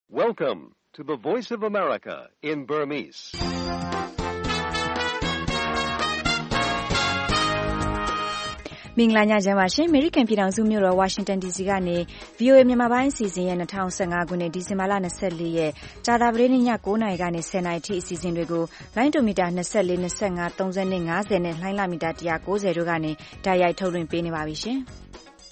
Welcome to the Voice of America in Burmese. ။မင်္ဂလာညချမ်းပါရှင်။ American ပြည်ထောင်စုမြို့တော် Washington DC ကနေ VOA မြန်မာပိုင်းအစီအစဉ်ရဲ့2015ခုနှစ်ဒီဇင်ဘာလ24ရက်ကြာသပတေးနေ့ည9:00နာရီကနေ10:00နာရီထိအစီအစဉ်တွေကိုလိုင်းဒိုမီတာ24 25 30နဲ့50နဲ့လိုင်းလာမီတာ190တို့ကနေတိုက်ရိုက်ထုတ်လွှင့်ပေးနေပါပြီရှင်။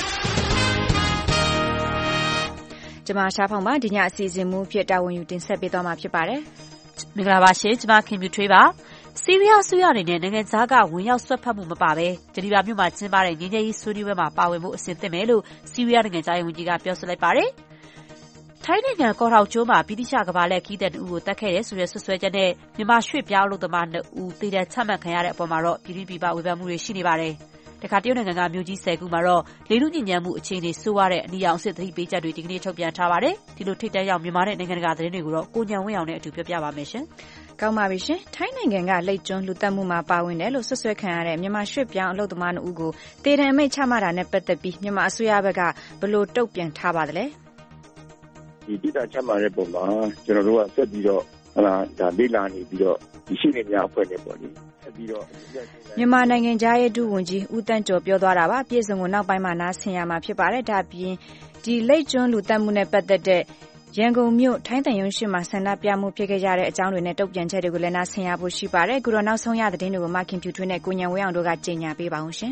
ကျွန်မရှားဖောင်ပါဒီညအစီအစဉ်မူအဖြစ်တာဝန်ယူတင်ဆက်ပေးသွားမှာဖြစ်ပါတယ်။မင်္ဂလာပါရှင်။ကျွန်မခင်ဗျူထွေးပါ။ဆီးရီးယားအစိုးရအနေနဲ့နိုင်ငံခြားကဝင်ရောက်ဆွတ်ဖက်မှုမပါဘဲဂျနီဗာမြို့မှာကျင်းပတဲ့ငြိမ်းချမ်းရေးဆွေးနွေးပွဲမှာပါဝင်ဖို့အစဉ်သင့်မယ်လို့ဆီးရီးယားနိုင်ငံခြားရေးဝန်ကြီးကပြောဆိုလိုက်ပါတယ်။ထိုင်းနိုင်ငံကော့ထောင်ကျွန်းမှာဗြိတိရှကမ္ဘာလှည့်ခီးသည်2ဦးကိုတပ်ခဲ့တယ်ဆိုတဲ့ဆွဆွဲချက်နဲ့မြန်မာရွှေ့ပြောင်းအလုပ်သမား2ဦးသေဒဏ်ချမှတ်ခံရတဲ့အပေါ်မှာတော့ပြည်တွင်းပြည်ပဝေဖန်မှုတွေရှိနေပါတယ်။တခါတရုတ်နိုင်ငံကမြို့ကြီး10ခုမှာတော့လေလူညဉ့်ဉန်းမှုအခြေအနေဆိုးဝါးတဲ့အနီရောင်အဆင့်သတိပေးချက်တွေဒီကနေ့ထုတ်ပြန်ထားပါတယ်။ဒီလိုထိတ်တန့်ရောက်မြန်မာနဲ့နိုင်ငံတကာသတင်းတွေကိုတော့ကိုညံဝင်းအောင်နဲ့အတူပြောပြပါမယ်ရှင်။ကောင်းပါပြီရှင်။ထိုင်းနိုင်ငံကလိပ်ကျွန်းလူတက်မှုမှာပါဝင်တယ်လို့ဆွဆွဲခံရတဲ့မြန်မာရွှေ့ပြောင်းအလုပ်သမား2ဦးကိုတေတံအမိတ်ချမှတ်တာနဲ့ပတ်သက်ပြီးမြန်မာအစိုးရဘက်ကဘယ်လိုတုံ့ပြန်ထားပါသလဲ။ဒီတိကျချမှတ်တဲ့ပုံမှာကျွန်တော်တို့ကဆက်ပြီးတော့ဒါလေ့လာနေပြီးတော့ဒီရှိနေများအဖွဲ့နဲ့ပေါ့လေဆက်ပြီးတော့မြန်မာနိုင်ငံသားရဲ့ဒုဝန်ကြီးဦးတန်းကျော်ပြောသွားတာပါပြည်စုံကိုနောက်ပိုင်းမှာနားဆင်ရမှာဖြစ်ပါတယ်ဒါပြင်ဒီလိပ်ကျွန်းလူတက်မှုနဲ့ပတ်သက်တဲ့ရန်ကုန်မြို့ထိုင်းတန်ယုံရှိမှာဆန္ဒပြမှုဖြစ်ခဲ့ကြတဲ့အကြောင်းတွေနဲ့တုံ့ပြန်ချက်တွေကိုလည်းနားဆင်ရဖို့ရှိပါတယ်အခုတော့နောက်ဆုံးရသတင်းတွေကိုမခင်ဖြူထွေးနဲ့ကိုညံဝင်းအောင်တို့ကကြေညာပေးပါအောင်ရှင်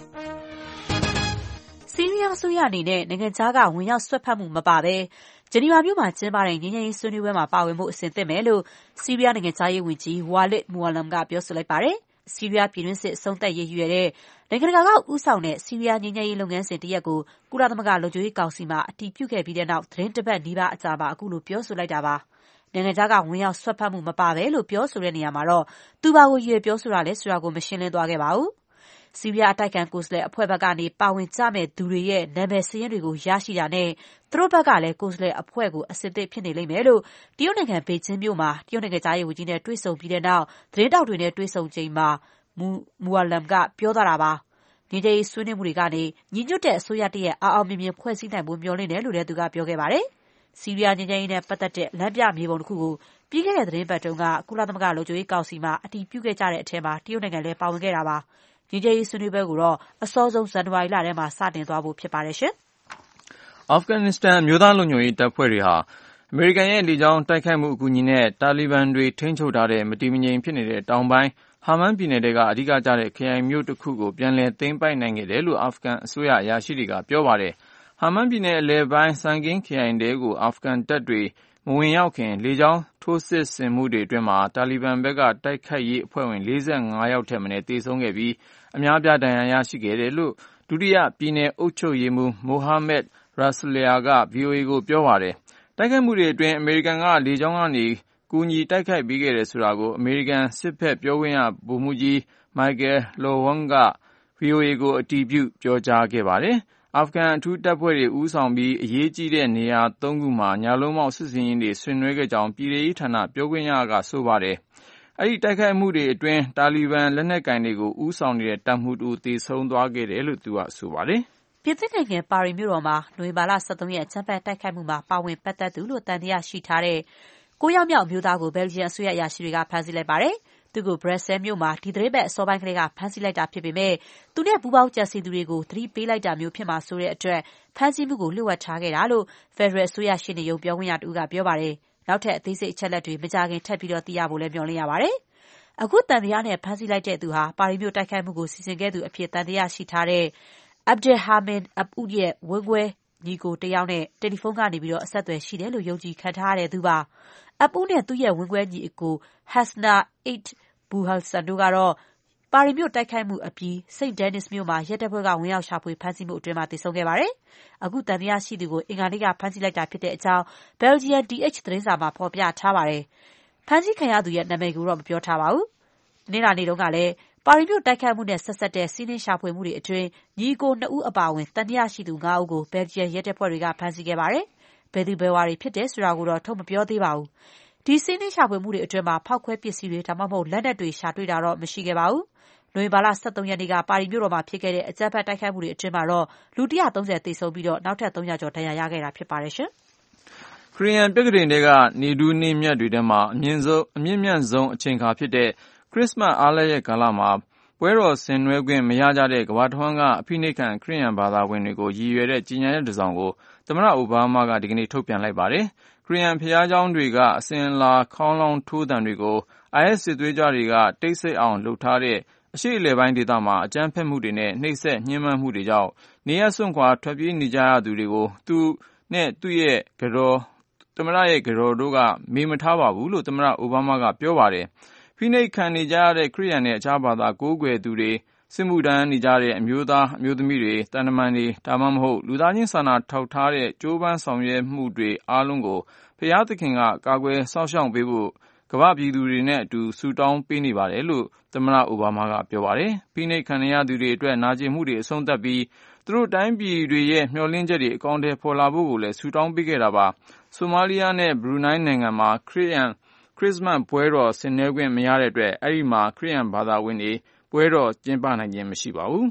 ဆီးရီးယားအစိုးရအနေနဲ့နိုင်ငံခြားကဝင်ရောက်ဆွတ်ဖက်မှုမပါဘဲဂျနီဗာမြို့မှာကျင်းပတဲ့ငြိမ်းချမ်းရေးဆွေးနွေးပွဲမှာပါဝင်ဖို့အစဉ်သင့်မယ်လို့ဆီးရီးယားနိုင်ငံခြားရေးဝန်ကြီးဝါလစ်မူအလမ်ကပြောဆိုလိုက်ပါတယ်။ဆီးရီးယားပြည်တွင်းစစ်အဆုံးသတ်ရေးရည်ရွယ်တဲ့နိုင်ငံတကာကဦးဆောင်တဲ့ဆီးရီးယားငြိမ်းချမ်းရေးလုပ်ငန်းစဉ်တရပ်ကိုကုလသမဂ္ဂလုံခြုံရေးကောင်စီမှာအတည်ပြုခဲ့ပြီးတဲ့နောက်သတင်းတစ်ပတ်နီးပါးအကြာမှာအခုလိုပြောဆိုလိုက်တာပါ။နိုင်ငံခြားကဝင်ရောက်ဆွတ်ဖက်မှုမပါဘဲလို့ပြောဆိုတဲ့နေရာမှာတော့သူဘာကိုရည်ရွယ်ပြောဆိုတာလဲဆိုတာကိုမရှင်းလင်းသွားခဲ့ပါဘူး။ဆီးရီးယားအတိုက်အခံကိုယ်စားလှယ်အဖွဲ့ဘက်ကနေပါဝင်ကြမဲ့သူတွေရဲ့နာမည်စာရင်းတွေကိုရရှိတာနဲ့သူတို့ဘက်ကလည်းကိုယ်စားလှယ်အဖွဲ့ကိုအစစ်အသစ်ဖြစ်နေလိမ့်မယ်လို့တရုတ်နိုင်ငံဘေကျင်းမြို့မှာတရုတ်နိုင်ငံသားရေးဝန်ကြီးနဲ့တွေ့ဆုံပြီးတဲ့နောက်သတင်းတောက်တွေနဲ့တွေ့ဆုံချိန်မှာမူအလမ်ကပြောသွားတာပါ။ငြိမ်းချမ်းရေးဆွေးနွေးမှုတွေကနေညီညွတ်တဲ့အစိုးရတရပ်အောင်အောင်မြင်မြင်ဖွဲ့စည်းနိုင်ဖို့မျှော်လင့်တယ်လို့လည်းသူကပြောခဲ့ပါတယ်။ဆီးရီးယားငြိမ်းချမ်းရေးနဲ့ပတ်သက်တဲ့လမ်းပြမြေပုံတစ်ခုကိုပြီးခဲ့တဲ့သတင်းပတ်တုန်းကကုလသမဂ္ဂလုံခြုံရေးကောင်စီမှာအတည်ပြုခဲ့ကြတဲ့အထက်မှာတရုတ်နိုင်ငံလည်းပါဝင်ခဲ့တာပါ။ငြိမ်းချမ်းရေးဆွေးနွေးပွဲကိုတော့အစောဆုံးဇန်နဝါရီလထဲမှာစတင်သွားဖို့ဖြစ်ပါတယ်ရှင်။အာဖဂန်နစ္စတန်အမျိုးသားလုံခြုံရေးတပ်ဖွဲ့တွေဟာအမေရိကန်ရဲ့လေကြောင်းတိုက်ခိုက်မှုအကူအညီနဲ့တာလီဘန်တွေထိန်းချုပ်ထားတဲ့မတည်မငြိမ်ဖြစ်နေတဲ့တောင်ပိုင်းဟာမန်းပြည်နယ်တွေကအဓိကကျတဲ့ခရိုင်မြို့တစ်ခုကိုပြန်လည်သိမ်းပိုက်နိုင်ခဲ့တယ်လို့အာဖဂန်အစိုးရအရာရှိတွေကပြောပါတယ်။ဟာမန်းပြည်နယ်အလယ်ပိုင်းစန်ကင်းခရိုင်တွေကိုအာဖဂန်တပ်တွေမဝင်ရောက်ခင်လေကြောင်းထိုးစစ်ဆင်မှုတွေအတွင်းမှာတာလီဘန်ဘက်ကတိုက်ခိုက်ရေးအဖွဲ့ဝင်45ယောက်ထက်မနည်းသေဆုံးခဲ့ပြီးအများပြားဒဏ်ရာရရှိခဲ့တယ်လို့ဒုတိယပြည်နယ်အုပ်ချုပ်ရေးမှူးမိုဟာမက်ရာဆလီယာက VOA ကိုပြောပါတယ်။တိုက်ခိုက်မှုတွေအတွင်းအမေရိကန်ကလေကြောင်းကနေကူညီတိုက်ခိုက်ပေးခဲ့တယ်ဆိုတာကိုအမေရိကန်စစ်ဘက်ပြောခွင့်ရဗိုလ်မှူးကြီးမိုက်ကယ်လိုဝမ်က VOA ကိုအတည်ပြုပြောကြားခဲ့ပါတယ်။အာဖဂန်အထူးတပ်ဖွဲ့တွေဦးဆောင်ပြီးအရေးကြီးတဲ့နေရာ3ခုမှာညလုံးပေါက်စစ်စင်ရေးတွေဆင်နွှဲခဲ့ကြောင်းပြည်ထောင်ရေးဌာနပြောခွင့်ရကဆိုပါတယ်။အဲဒီတိုက်ခိုက်မှုတွေအတွင်းတာလီဘန်လက်နက်ကိုင်တွေကိုဦးဆောင်နေတဲ့တပ်မှူးတူသေဆုံးသွားခဲ့တယ်လို့သူကဆိုပါတယ်။ပြင်သစ်နိုင်ငံပါရီမြို့တော်မှာနိုဝင်ဘာလ23ရက်အကြမ်းဖက်တိုက်ခိုက်မှုမှာပါဝင်ပတ်သက်သူလို့တန်တရားရှိထားတဲ့9ယောက်မြောက်အမျိုးသားကိုဘယ်လ်ဂျီယံအစိုးရအရာရှိတွေကဖမ်းဆီးလိုက်ပါတယ်။သူကိုဘရက်ဆဲမြို့မှာဒီသီတင်းပတ်အစောပိုင်းကလေးကဖမ်းဆီးလိုက်တာဖြစ်ပေမဲ့သူနဲ့ပူးပေါင်းကြံစည်သူတွေကိုသတိပေးလိုက်တာမျိုးဖြစ်မှာဆိုတဲ့အတွက်ဖမ်းဆီးမှုကိုလျှို့ဝှက်ထားခဲ့တာလို့ဖက်ဒရယ်အစိုးရရှေ့နေရုံးပြောခွင့်ရတူကပြောပါတယ်။နောက်ထပ်အသေးစိတ်အချက်အလက်တွေမကြာခင်ထပ်ပြီးသိရဖို့လည်းမျှော်လင့်ရပါတယ်။အခုတန်တရားနဲ့ဖမ်းဆီးလိုက်တဲ့သူဟာပါရီမြို့တိုက်ခိုက်မှုကိုစီစဉ်ခဲ့သူအဖြစ်တန်တရားရှိထားတဲ့ Abdelhamen Abboud ရဲ့ဝင်းခွဲညီကိုတယောက်နဲ့တယ်လီဖုန်းကနေအဆက်အသွယ်ရှိတယ်လို့ယုံကြည်ခံထားရတဲ့သူပါ။ Abboud နဲ့သူ့ရဲ့ဝင်းခွဲညီအကို Hasna Eid Bouhassan တို့ကတော့ပါရီမြို့တိုက်ခိုက်မှုအပြီးစိန့်ဒဲနစ်မြို့မှာရဲတပ်ဖွဲ့ကဝင်ရောက်ရှာဖွေဖမ်းဆီးမှုအတွင်းသေဆုံးခဲ့ပါတယ်။အခုတန်တရားရှိသူကိုအင်္ဂါနေ့ကဖမ်းဆီးလိုက်တာဖြစ်တဲ့အကြောင်းဘယ်လ်ဂျီယံ DH သတင်းစာမှာဖော်ပြထားပါတယ်။ဖမ်းဆီးခံရသူရဲ့နာမည်ကိုတော့မပြောထားပါဘူး။တနင်္လာနေ့တုန်းကလည်းပါရီမြို့တိုက်ခိုက်မှုနဲ့ဆက်စပ်တဲ့စီးနင်းရှာဖွေမှုတွေအတွင်းညီအကို2ဦးအပါအဝင်တန်တရားရှိသူ5ဦးကိုဘယ်လ်ဂျီယံရဲတပ်ဖွဲ့တွေကဖမ်းဆီးခဲ့ပါတယ်။ဘယ်သူဘယ်ဝါတွေဖြစ်တယ်ဆိုတာကိုတော့ထုတ်မပြောသေးပါဘူး။ဒီစီးနင်းရှာဖွေမှုတွေအတွင်းမှာဖောက်ခွဲပစ္စည်းတွေဒါမှမဟုတ်လက်နက်တွေရှာတွေ့တာတော့မရှိခဲ့ပါဘူး။နိုဝင်ဘာလ23ရက်နေ့ကပါရီမြို့တော်မှာဖြစ်ခဲ့တဲ့အကြမ်းဖက်တိုက်ခိုက်မှုတွေအတွင်းမှာတော့လူ130သေဆုံးပြီးနောက်ထပ်300ကျော်ဒဏ်ရာရခဲ့တာဖြစ်ပါတယ်ရှင်။ခရစ်ယာန်ပြက္ခဒိန်တွေကနေထူးနေ့မြတ်တွေထဲမှာအမြင့်မြတ်ဆုံးအချိန်အခါဖြစ်တဲ့ခရစ်စမတ်အားလပ်ရက်ကာလမှာပွဲတော်ဆင်နွှဲခွင့်မရကြတဲ့ကမ္ဘာတဝှမ်းကအဖိနှိပ်ခံခရစ်ယာန်ဘာသာဝင်တွေကိုရည်ရွယ်တဲ့ကြေညာချက်တစ်စောင်ကိုသမ္မတအိုဘားမားကဒီကနေ့ထုတ်ပြန်လိုက်ပါတယ်။ခရစ်ယာန်ဘုရားကျောင်းတွေကအစဉ်အလာခေါင်းလောင်းထိုးသံတွေကို IS စစ်သွေးကြွတွေကတိတ်ဆိတ်အောင်လုပ်ထားတဲ့အရှေ့အလယ်ပိုင်းဒေသမှာအကြမ်းဖက်မှုတွေနဲ့နှိပ်စက်ညှဉ်းပန်းမှုတွေကြောင့်နေရပ်စွန့်ခွာထွက်ပြေးနေကြရသူတွေကိုသူနဲ့သူ့ရဲ့သမ္မတရဲ့ကတော်တို့ကမေးမထားပါဘူးလို့သမ္မတအိုဘားမားကပြောပါတယ်။ဖိနှိပ်ခံနေကြရတဲ့ခရစ်ယာန်နဲ့အခြားဘာသာကိုးကွယ်သူတွေစစ်မှုထမ်းနေကြတဲ့အမျိုးသားအမျိုးသမီးတွေတန်တမန်တွေဒါမှမဟုတ်လူသားချင်းစာနာထောက်ထားတဲ့ကြိုးပမ်းဆောင်ရွက်မှုတွေအားလုံးကိုဘုရားသခင်ကကာကွယ်စောင့်ရှောက်ပေးဖို့ကမ္ဘာပြည်သူတွေနဲ့အတူဆုတောင်းပေးနေပါတယ်လို့သမ္မတအိုဘားမားကပြောပါတယ်။ဖိနှိပ်ခံရသူတွေအတွက်နာကျင်မှုတွေအဆုံးသတ်ပြီးသူတို့တိုင်းပြည်တွေရဲ့မျှော်လင့်ချက်တွေအကောင်အထည်ဖော်လာဖို့ကိုလည်းဆုတောင်းပေးခဲ့တာပါ။ဆိုမာလီယာနဲ့ဘရူနိုင်းနိုင်ငံမှာခရစ်စမတ်ပွဲတော်ဆင်နွှဲခွင့်မရတဲ့အတွက်အဲဒီမှာခရစ်ယာန်ဘာသာဝင်တွေပွဲတော်ကျင်းပနိုင်ခြင်းမရှိပါဘူး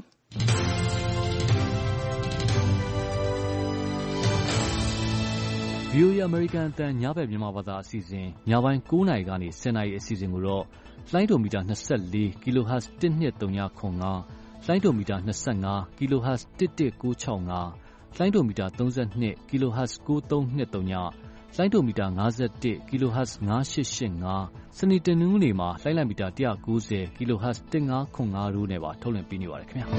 ။ VOA American အသံညဘက်မြန်မာဘာသာအစီအစဉ်ညပိုင်း9:00နာရီကနေ10:00နာရီအစီအစဉ်ကိုတော့လိုင်းဒိုမီတာ24 kHz 12395လိုင်းဒိုမီတာ25 kHz 11965လိုင်းဒိုမီတာ32 kHz 9323လိုင်းဒိုမီတာ51 kHz 9885စနေတနင်္ဂနွေမှာလိုင်းလံမီတာ190 kHz 1505တို့နဲ့ပါထုတ်လွှင့်ပေးနေပါတယ်ခင်ဗျာ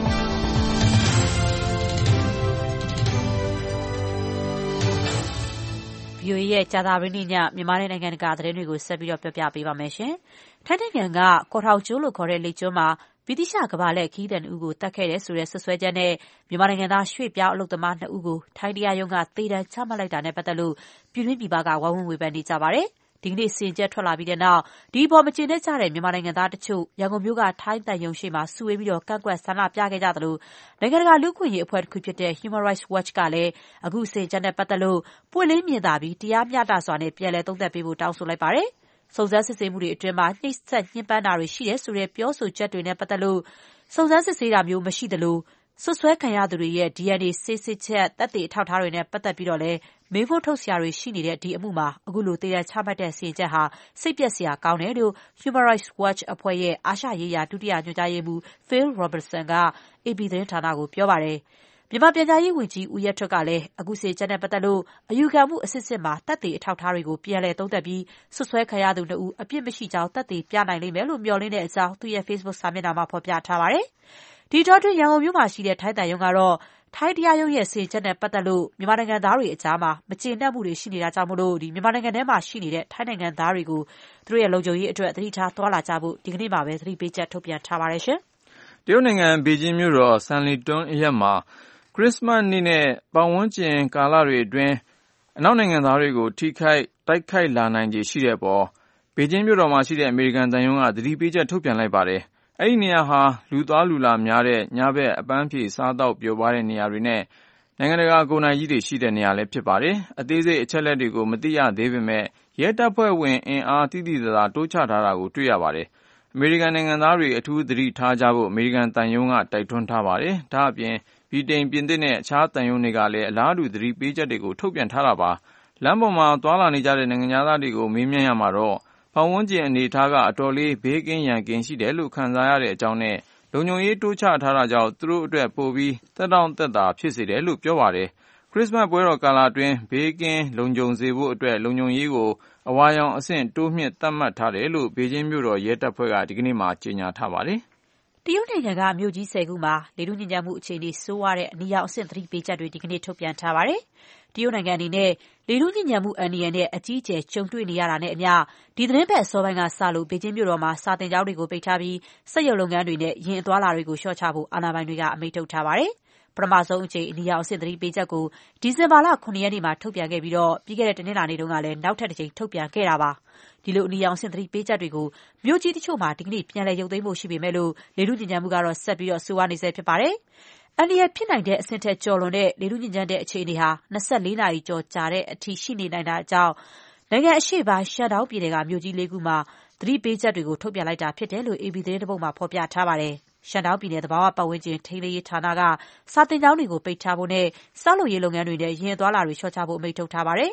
VOA ရဲ့ကြာသပတေးနေ့ညမြန်မာနိုင်ငံတကာသတင်းတွေကိုဆက်ပြီးတော့ပြောပြပေးပါမယ်ရှင်။ထိုင်းနိုင်ငံကကော်ထောင်ကျွန်းလို့ခေါ်တဲ့လိပ်ကျွန်းမှာဗြိတိရှကမ္ဘာလှည့်ခရီးသည်2ဦးကိုတတ်ခဲ့တဲ့ဆိုတဲ့ဆွဆွဲချက်နဲ့မြန်မာနိုင်ငံသားရွှေ့ပြောင်းအလုပ်သမား2ဦးကိုထိုင်းတရားရုံးကသေဒဏ်ချမှတ်လိုက်တာနဲ့ပတ်သက်လို့ပြည်တွင်းပြည်ပကဝိုင်းဝန်းဝေဖန်နေကြပါတယ်။ဒီကနေ့စီရင်ချက်ထွက်လာပြီးတဲ့နောက်ဒီအပေါ်မကျေနပ်ကြတဲ့မြန်မာနိုင်ငံသားတချို့ရန်ကုန်မြို့ကထိုင်းသံရုံးရှေ့မှာစုဝေးပြီးတော့ကန့်ကွက်ဆန္ဒပြခဲ့ကြသလိုနိုင်ငံတကာလူ့အခွင့်အရေးအဖွဲ့တစ်ခုဖြစ်တဲ့ Human Rights Watch ကလည်းအခုစီရင်ချက်နဲ့ပတ်သက်လို့ပွင့်လင်းမြင်သာပြီးတရားမျှတစွာနဲ့ပြန်လည်သုံးသပ်ပေးဖို့တောင်းဆိုလိုက်ပါတယ်။စုံစမ်းစစ်ဆေးမှုတွေအတွင်းမှာနှိပ်စက်ညှဉ်းပန်းတာတွေရှိတယ်ဆိုတဲ့ပြောဆိုချက်တွေနဲ့ပတ်သက်လို့စုံစမ်းစစ်ဆေးတာမျိုးမရှိသလိုစွပ်စွဲခံရသူတွေရဲ့ DNA ဆေးစစ်ချက်သက်သေအထောက်အထားတွေနဲ့ပတ်သက်ပြီးတော့လည်းမေးဖို့ထုတ်စရာတွေရှိနေတဲ့ဒီအမှုမှာအခုလိုသေဒဏ်ချမှတ်တဲ့စီရင်ချက်ဟာစိတ်ပျက်စရာကောင်းတယ်လို့ Human Rights Watch အဖွဲ့ရဲ့အာရှရေးရာဒုတိယညွှန်ကြားရေးမှူး Phil Robertson က AP သတင်းဌာနကိုပြောပါတယ်။မြန်မာပြန်ကြားရေးဝန်ကြီးဦးရဲထွဋ်ကလည်းအခုစီရင်ချက်နဲ့ပတ်သက်လို့အယူခံမှုအစစ်စစ်မှာသက်သေအထောက်အထားတွေကိုပြန်လည်သုံးသပ်ပြီးစွပ်စွဲခံရသူ2ဦးအပြစ်မရှိကြောင်းသက်သေပြနိုင်လိမ့်မယ်လို့မျှော်လင့်တဲ့အကြောင်းသူ့ရဲ့ Facebook စာမျက်နှာမှာဖော်ပြထားပါတယ်။ဒီတော့တွင်ရန်ကုန်မြို့မှာရှိတဲ့ထိုင်းသံရုံးကတော့ထိုင်းတရားရုံးရဲ့စီရင်ချက်နဲ့ပတ်သက်လို့မြန်မာနိုင်ငံသားတွေအကြားမှာမကျေနပ်မှုတွေရှိနေတာကြောင့်မို့လို့မြန်မာနိုင်ငံထဲမှာရှိနေတဲ့ထိုင်းနိုင်ငံသားတွေကိုသူတို့ရဲ့လုံခြုံရေးအတွက်သတိထားသွားလာကြဖို့ဒီကနေ့မှာပဲသတိပေးချက်ထုတ်ပြန်ထားပါတယ်ရှင်။တရုတ်နိုင်ငံဘေကျင်းမြို့တော်ဆန်လီတွန်းအရပ်မှာခရစ်စမတ်နေ့နဲ့ပတ်ဝန်းကျင်ကာလတွေအတွင်းအနောက်နိုင်ငံသားတွေကိုတိုက်ခိုက်လာနိုင်ခြေရှိတဲ့အပေါ်ဘေကျင်းမြို့တော်မှာရှိတဲ့အမေရိကန်သံရုံးကသတိပေးချက်ထုတ်ပြန်လိုက်ပါတယ်။အဲဒီနေရာဟာလူသွားလူလာများတဲ့ညဘက်အပန်းဖြေစားသောက်ပျော်ပါးတဲ့နေရာတွေနဲ့နိုင်ငံတကာကုန်တိုက်ကြီးတွေရှိတဲ့နေရာလည်းဖြစ်ပါတယ်။အသေးစိတ်အချက်အလက်တွေကိုမသိရသေးပေမဲ့ရဲတပ်ဖွဲ့ဝင်အင်အားသိသိသာသာတိုးချထားတာကိုတွေ့ရပါတယ်။အမေရိကန်နိုင်ငံသားတွေအထူးသတိထားကြဖို့အမေရိကန်သံရုံးကတိုက်တွန်းထားပါတယ်။ဒါ့အပြင်ဗြိတိန်ပြင်သစ်နဲ့အခြားသံရုံးတွေကလည်းအလားတူသတိပေးချက်တွေကိုထုတ်ပြန်ထားတာပါ။လမ်းပေါ်မှာသွားလာနေကြတဲ့နိုင်ငံသားတွေကိုမေးမြန်းရမှာတော့ပတ်ဝန်းကျင်အနေအထားကအတော်လေးဘေးကင်းရန်ကင်းရှိတယ်လို့ခံစားရတဲ့အကြောင်းနဲ့လုံခြုံရေးတိုးချထားတာကြောင့်သူတို့အတွက်ပိုပြီးသက်တောင့်သက်သာဖြစ်စေတယ်လို့ပြောပါတယ်။ခရစ်စမတ်ပွဲတော်ကာလအတွင်းဘေးကင်းလုံခြုံစေဖို့အတွက်လုံခြုံရေးကိုအဝါရောင်အဆင့်တိုးမြှင့်သတ်မှတ်ထားတယ်လို့ဘေကျင်းမြို့တော်ရဲတပ်ဖွဲ့ကဒီကနေ့မှကြေညာထားပါတယ်။တရုတ်နိုင်ငံကမြို့ကြီး10ခုမှာလေထုညစ်ညမ်းမှုအခြေအနေဆိုးဝါးတဲ့အနီရောင်အဆင့်သတိပေးချက်တွေဒီကနေ့ထုတ်ပြန်ထားပါတယ်။တရုတ်နိုင်ငံအနေနဲ့လေထုညစ်ညမ်းမှုအန္တရာယ်နဲ့အကြီးအကျယ်ကြုံတွေ့နေရတာနဲ့အမျှဒီသတင်းပတ်အစောပိုင်းကစလို့ဘေကျင်းမြို့တော်မှာစာသင်ကျောင်းတွေကိုပိတ်ထားပြီးစက်ရုံလုပ်ငန်းတွေနဲ့ယာဉ်အသွားအလာတွေကိုလျှော့ချဖို့အာဏာပိုင်တွေကအမိန့်ထုတ်ထားပါတယ်။ပထမဆုံးအကြိမ်အနီရောင်အဆင့်သတိပေးချက်ကိုဒီဇင်ဘာလ9 ရက်နေ့မှာထုတ်ပြန်ခဲ့ပြီးပြီးခဲ့တဲ့တနင်္လာနေ့တုန်းကလည်းနောက်ထပ်တစ်ကြိမ်ထုတ်ပြန်ခဲ့တာပါ။ဒီလိုအနီရောင်အဆင့်သတိပေးချက်တွေကိုမြို့ကြီးတချို့မှာဒီကနေ့ပြန်လည်ရုပ်သိမ်းဖို့ရှိပေမဲ့လို့လေထုညစ်ညမ်းမှုကတော့ဆက်ပြီးဆိုးဝါးနေဆဲဖြစ်ပါတယ်။အန္တရာယ်ဖြစ်နိုင်တဲ့အဆင့်ထက်ကျော်လွန်တဲ့လေထုညစ်ညမ်းတဲ့အခြေအနေဟာ24နာရီကျော်ကြာတဲ့အထိရှိနေနိုင်တာကြောင့်နိုင်ငံအရှေ့ပိုင်းရှန်ဒေါင်းပြည်နယ်ကမြို့ကြီး4ခုမှာသတိပေးချက်တွေကိုထုတ်ပြန်လိုက်တာဖြစ်တယ်လို့ AP သတင်းတစ်ပုဒ်မှာဖော်ပြထားပါတယ်။ရှန်ဒေါင်းပြည်နယ်သဘာဝပတ်ဝန်းကျင်ထိန်းသိမ်းရေးဌာနကစာသင်ကျောင်းတွေကိုပိတ်ထားဖို့နဲ့ဆောက်လုပ်ရေးလုပ်ငန်းတွေနဲ့ယာဉ်သွားလာတွေလျှော့ချဖို့အမိန့်ထုတ်ထားပါတယ်။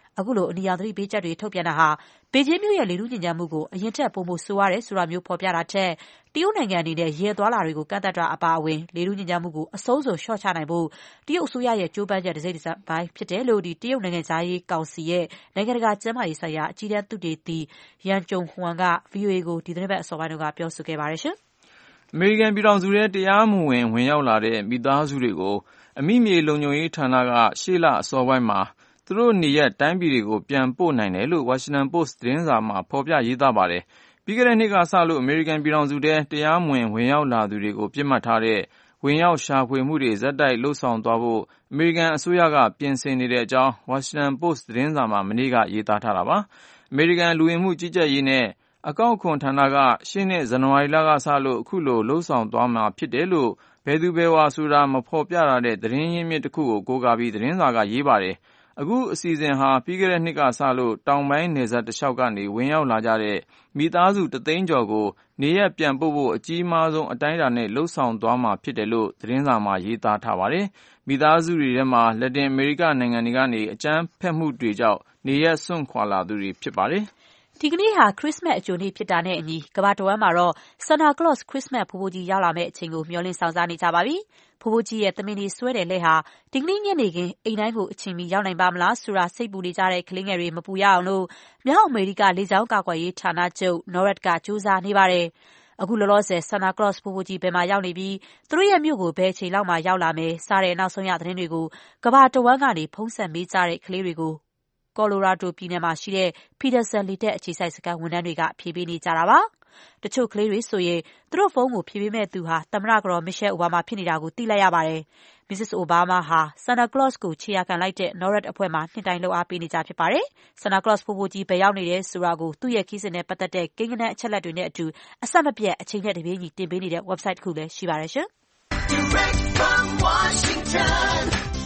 အခုလိုအနီရောင်သတိပေးချက်တွေထုတ်ပြန်တာဟာဘေကျင်းမြို့ရဲ့လေထုညစ်ညမ်းမှုကိုအရင်ထက်ပိုမိုဆိုးရွားတယ်ဆိုတာမျိုးဖော်ပြတာထက်တရုတ်နိုင်ငံအနေနဲ့ရေသွားလာတွေကိုကန့်သတ်တာအပါအဝင်လေထုညစ်ညမ်းမှုကိုအဆုံးစွန်လျှော့ချနိုင်ဖို့တရုတ်အစိုးရရဲ့ကြိုးပမ်းချက်တစ်စိတ်တစ်ပိုင်းဖြစ်တယ်လို့တရုတ်နိုင်ငံသားရေးကောင်စီရဲ့နိုင်ငံတကာကျန်းမာရေးဆိုင်ရာအကြီးတန်းသုတေသီရန်ကျုံဟွမ်က VOA ကိုဒီသတင်းပတ်အစောပိုင်းကပြောဆိုခဲ့ပါတယ်ရှင်။အမေရိကန်ပြည်ထောင်စုထဲတရားမဝင်ဝင်ရောက်လာတဲ့မိသားစုတွေကိုအမိမြေလုံခြုံရေးဌာနကရှေ့လအစောပိုင်းမှာသူတို့နေရပ်တိုင်းပြည်တွေကိုပြန်ပို့နိုင်တယ်လို့ Washington Post သတင်းစာမှာဖော်ပြရေးသားပါတယ်။ပြီးခဲ့တဲ့နှစ်ကစလို့အမေရိကန်ပြည်ထောင်စုထဲတရားမဝင်ဝင်ရောက်လာသူတွေကိုပြစ်မှတ်ထားတဲ့ဝင်ရောက်ရှာဖွေမှုတွေဇက်တိုက်လှုပ်ဆောင်သွားဖို့အမေရိကန်အစိုးရကပြင်ဆင်နေတဲ့အကြောင်း Washington Post သတင်းစာမှာမနေ့ကရေးသားထားတာပါ။အမေရိကန်လူဝင်မှုကြီးကြပ်ရေးနဲ့အကောက်ခွန်ဌာနကရှေ့နှစ်ဇန်နဝါရီလကစလို့အခုလိုလှုပ်ဆောင်သွားမှာဖြစ်တယ်လို့ဘယ်သူဘယ်ဝါဆိုတာမဖော်ပြထားတဲ့သတင်းရင်းမြစ်တစ်ခုကိုကိုးကားပြီးသတင်းစာကရေးပါတယ်။အခုအစီအစဉ်ဟာပြီးခဲ့တဲ့နှစ်ကစလို့တောင်ပိုင်းနယ်စပ်တစ်လျှောက်ကနေဝင်ရောက်လာကြတဲ့မိသားစု1သိန်းကျော်ကိုနေရပ်ပြန်ပို့ဖို့အကြီးမားဆုံးအတိုင်းအတာနဲ့လှုပ်ဆောင်သွားမှာဖြစ်တယ်လို့သတင်းစာမှာရေးသားထားပါတယ်။မိသားစုတွေထဲမှာလက်တင်အမေရိကနိုင်ငံတွေကနေအကြမ်းဖက်မှုတွေကြောင့်နေရပ်စွန့်ခွာလာသူတွေဖြစ်ပါတယ်။ဒီကနေ့ဟာခရစ်စမတ်အကြိုနေ့ဖြစ်တာနဲ့အညီကမ္ဘာတဝန်းမှာတော့ Santa Claus ခရစ်စမတ်ဖိုးဖိုးကြီးရောက်လာမယ့်အချိန်ကိုမျှော်လင့်ဆောင်စားနေကြပါပြီ။ဖိုးဖိုးကြီးရဲ့သမင်တွေဆွဲတဲ့လက်ဟာဒီကနေ့ညနေခင်းအိမ်တိုင်းကိုအချိန်မီရောက်နိုင်ပါမလားဆိုတာစိတ်ပူနေကြတဲ့ကလေးငယ်တွေမပူရအောင်လို့မြောက်အမေရိကလေကြောင်းကာကွယ်ရေးဌာနချုပ် NORAD ကကြိုးစားနေပါတယ်။အခုလောလောဆယ် Santa Claus ဖိုးဖိုးကြီးဘယ်မှာရောက်နေပြီးသူတို့ရဲ့မြို့ကိုဘယ်အချိန်လောက်မှရောက်လာမယ်စတဲ့နောက်ဆုံးရသတင်းတွေကိုကမ္ဘာတဝန်းကနေဖုန်းဆက်မေးကြတဲ့ကလေးတွေကိုကော်လိုရာဒိုပြည်နယ်မှာရှိတဲ့ Peterson လေတပ်အခြေစိုက်စခန်းဝန်ထမ်းတွေကဖြေပေးနေကြတာပါ။တချို့ကလေးတွေဆိုရင်သူတို့ဖုန်းကိုဖြေပေးမဲ့သူဟာသမ္မတကတော်မီရှယ်အိုဘားမားဖြစ်နေတာကိုသိလိုက်ရပါတယ်။ Mrs. Obama ဟာ Santa Claus ကိုခြေရာခံလိုက်တဲ့ NORAD အဖွဲ့မှာနှစ်တိုင်းလှုပ်အားပေးနေကြဖြစ်ပါတယ်။ Santa Claus ဖိုးဖိုးကြီးဘယ်ရောက်နေတယ်ဆိုတာကိုသူ့ရဲ့ခီးစဉ်နဲ့ပတ်သက်တဲ့ကိန်းဂဏန်းအချက်အလက်တွေနဲ့အတူအဆက်မပြတ်အချိန်နဲ့တပြေးညီတင်ပေးနေတဲ့ website တစ်ခုလည်းရှိပါတယ်ရှင်။ Direct from Washington,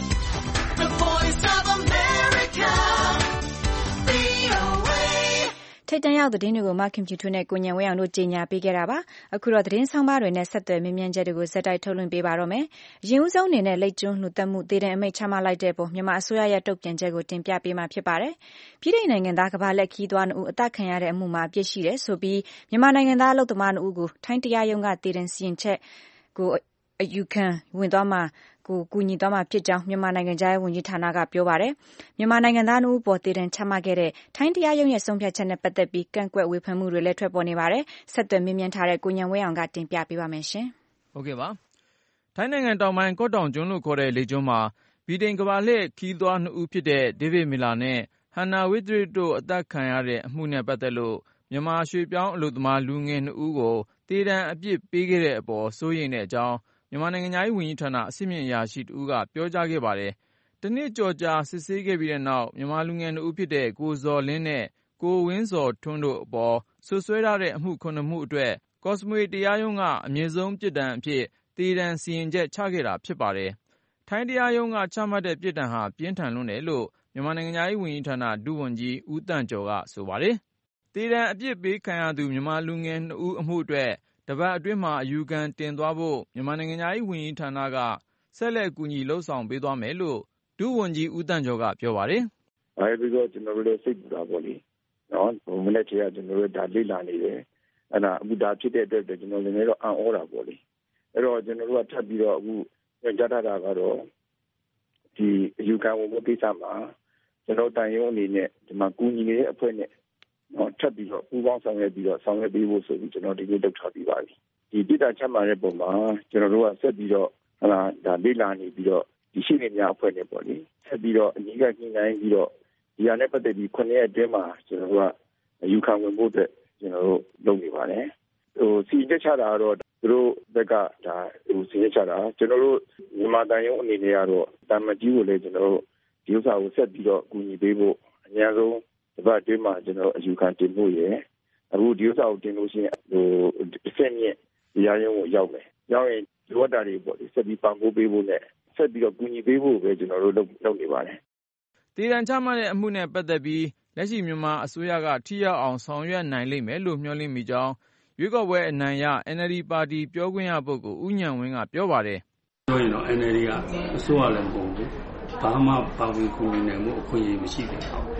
the Voice of America. ထိပ်တန်းရောက်သတင်းတွေကိုမခင်ဖြူထွန်းနဲ့ကိုညံဝဲအောင်တို့ကြေညာပေးခဲ့တာပါအခုတော့သတင်းဆောင်ပါတွေနဲ့ဆက်သွယ်မြင်းမြန်းချက်တွေကိုဇက်တိုက်ထုတ်လွှင့်ပေးပါတော့မယ်အရင်ဦးဆုံးအနေနဲ့လိတ်ကျွန်းလူသက်မှုဒေသအမိတ်ချမှလိုက်တဲ့ပုံမြန်မာအစိုးရရဲ့တုံ့ပြန်ချက်ကိုတင်ပြပေးမှာဖြစ်ပါတယ်ပြည်ထောင်နိုင်ငံသားကဘာလက်ခီးသွား2ဦးအသက်ခံရတဲ့အမှုမှာအပြစ်ရှိတယ်ဆိုပြီးမြန်မာနိုင်ငံသားအလုပ်သမား2ဦးကိုထိုင်းတရားရုံးကတည်တင်စီရင်ချက်ကိုအယူခံဝင်သွားမှာကိုကူညီသွားမှာဖြစ်ကြောင်းမြန်မာနိုင်ငံသားရေးဝန်ကြီးဌာနကပြောပါတယ်မြန်မာနိုင်ငံသား2ဦးပေါ်တည်တင်ချမှတ်ခဲ့တဲ့ထိုင်းတရားရုံးရဲ့ဆုံးဖြတ်ချက်နဲ့ပတ်သက်ပြီးကန့်ကွက်ဝေဖန်မှုတွေလည်းထွက်ပေါ်နေပါတယ်ဆက်သွယ်မြင်းမြန်းထားတဲ့ကိုညံဝဲအောင်ကတင်ပြပေးပါမယ်ရှင်ဟုတ်ကဲ့ပါထိုင်းနိုင်ငံတောင်ပိုင်းကော့တောင်ကျွန်းလို့ခေါ်တဲ့လေကျွန်းမှာဗြိတိန်ကဘာလက်ခီးသွား2ဦးဖြစ်တဲ့ဒေးဗစ်မီလာနဲ့ဟန်နာဝစ်ဒရစ်တို့အသက်ခံရတဲ့အမှုနဲ့ပတ်သက်လို့မြန်မာရွှေပြောင်းအလုပ်သမားလူငယ်2ဦးကိုတေးတံအပြစ်ပေးခဲ့တဲ့အပေါ်စိုးရိမ်တဲ့အကြောင်းမြန်မာနိုင်ငံသားရေးဝန်ကြီးဌာနအဆင့်မြင့်အရာရှိတဦးကပြောကြားခဲ့ပါတယ်။တနစ်ကျော်ကြာစစ်ဆေးခဲ့ပြီးတဲ့နောက်မြန်မာလူငယ်2ဦးဖြစ်တဲ့ကိုဇော်လင်းနဲ့ကိုဝင်းဇော်ထွန်းတို့အပေါ်ဆွဆွဲထားတဲ့အမှု9မှုအတွက်ကော့စမွေတရားရုံးကအမြင့်ဆုံးပြစ်ဒဏ်အဖြစ်တေးတံစီရင်ချက်ချခဲ့တာဖြစ်ပါတယ်။ထိုင်းတရားရုံးကချမှတ်တဲ့ပြစ်ဒဏ်ဟာပြင်းထန်လွန်းတယ်လို့မြန်မာနိုင်ငံသားရေးဝန်ကြီးဌာနဒုဝန်ကြီးဦးတန့်ကျော်ကဆိုပါတယ်။တေးတံအပြစ်ပေးခံရသူမြန်မာလူငယ်2ဦးအမှုအတွက်တပတ်အတွင်းမှာအယူခံတင်သွားဖို့မြန်မာနိုင်ငံသားရေးဝန်ကြီးဌာနကဆက်လက်ကူညီလှုပ်ဆောင်ပေးသွားမယ်လို့ဒုဝန်ကြီးဦးတန့်ကျော်ကပြောပါတယ်။အဲဒီတော့ကျွန်တော်တို့လည်းစိတ်ပူတာပေါ့လေ။နော်မနေ့ကကျွန်တော်တို့ဒါလေ့လာနေတယ်။အဲ့ဒါအခုဒါဖြစ်တဲ့အတွက်ကျွန်တော်လည်းတော့အံ့ဩတာပေါ့လေ။အဲ့တော့ကျွန်တော်တို့ကထပ်ပြီးတော့အခုကြားထားတာကတော့ဒီအယူခံဝင်ဖို့ကိစ္စမှာကျွန်တော်တန်ရုံးအနေနဲ့ဒီမှာကူညီနေတဲ့အဖွဲ့နဲ့နော်ထပ်ပြီးတော့ပူးပေါင်းဆောင်ရွက်ပြီးတော့ဆောင်ရွက်ပေးဖို့ဆိုပြီးကျွန်တော်ဒီလိုလုပ်ထားပြီးပါပြီဒီပြည်တာချမှတ်တဲ့ပုံမှာကျွန်တော်တို့ကဆက်ပြီးတော့ဒါလေ့လာနေပြီးတော့ဒီရှိနေများအဖွဲ့နဲ့ပေါ့လေဆက်ပြီးတော့အကြီးကညှိနှိုင်းပြီးတော့ဒီဟာနဲ့ပတ်သက်ပြီး9ရက်အတွင်းမှာကျွန်တော်တို့ကအယူခံဝင်ဖို့အတွက်ကျွန်တော်တို့လုပ်နေပါတယ်စီချက်ချတာကတော့သူတို့ဘက်ကဒါစီချက်ချတာကျွန်တော်တို့မြန်မာတန်ရုံးအနေနဲ့ကတော့တာမကြီးကိုလည်းကျွန်တော်တို့ဒီဥစ္စာကိုဆက်ပြီးတော့ကူညီပေးဖို့အများဆုံးဒီဘက်အတွင်းမှာကျွန်တော်အယူခံတင်ဖို့ရယ်အခုဒီဥစ္စာကိုတင်လို့ရှိရင်တစ်ဆက်မြင့်တရားရုံးကိုရောက်မယ်ရောက်ရင်လိုအပ်တာတွေပေါ့ဒီဆက်ပြီးပံ့ပိုးပေးဖို့နဲ့ဆက်ပြီးတော့ကူညီပေးဖို့ပဲကျွန်တော်တို့လုပ်နေပါတယ်တည်တံချမှတ်တဲ့အမှုနဲ့ပတ်သက်ပြီးလက်ရှိမြန်မာအစိုးရကထိရောက်အောင်ဆောင်ရွက်နိုင်လိမ့်မယ်လို့မျှော်လင့်မိကြောင်းရွေးကောက်ပွဲအနိုင်ရ NLD ပါတီပြောခွင့်ရပုဂ္ဂိုလ်ဦးဉာဏ်ဝင်းကပြောပါတယ်ပြောရင်တော့ NLD ကအစိုးရလည်းမဟုတ်ဘူးဘာမှပါဝင်ကူညီနိုင်မှုအခွင့်အရေးမရှိသေးဘူး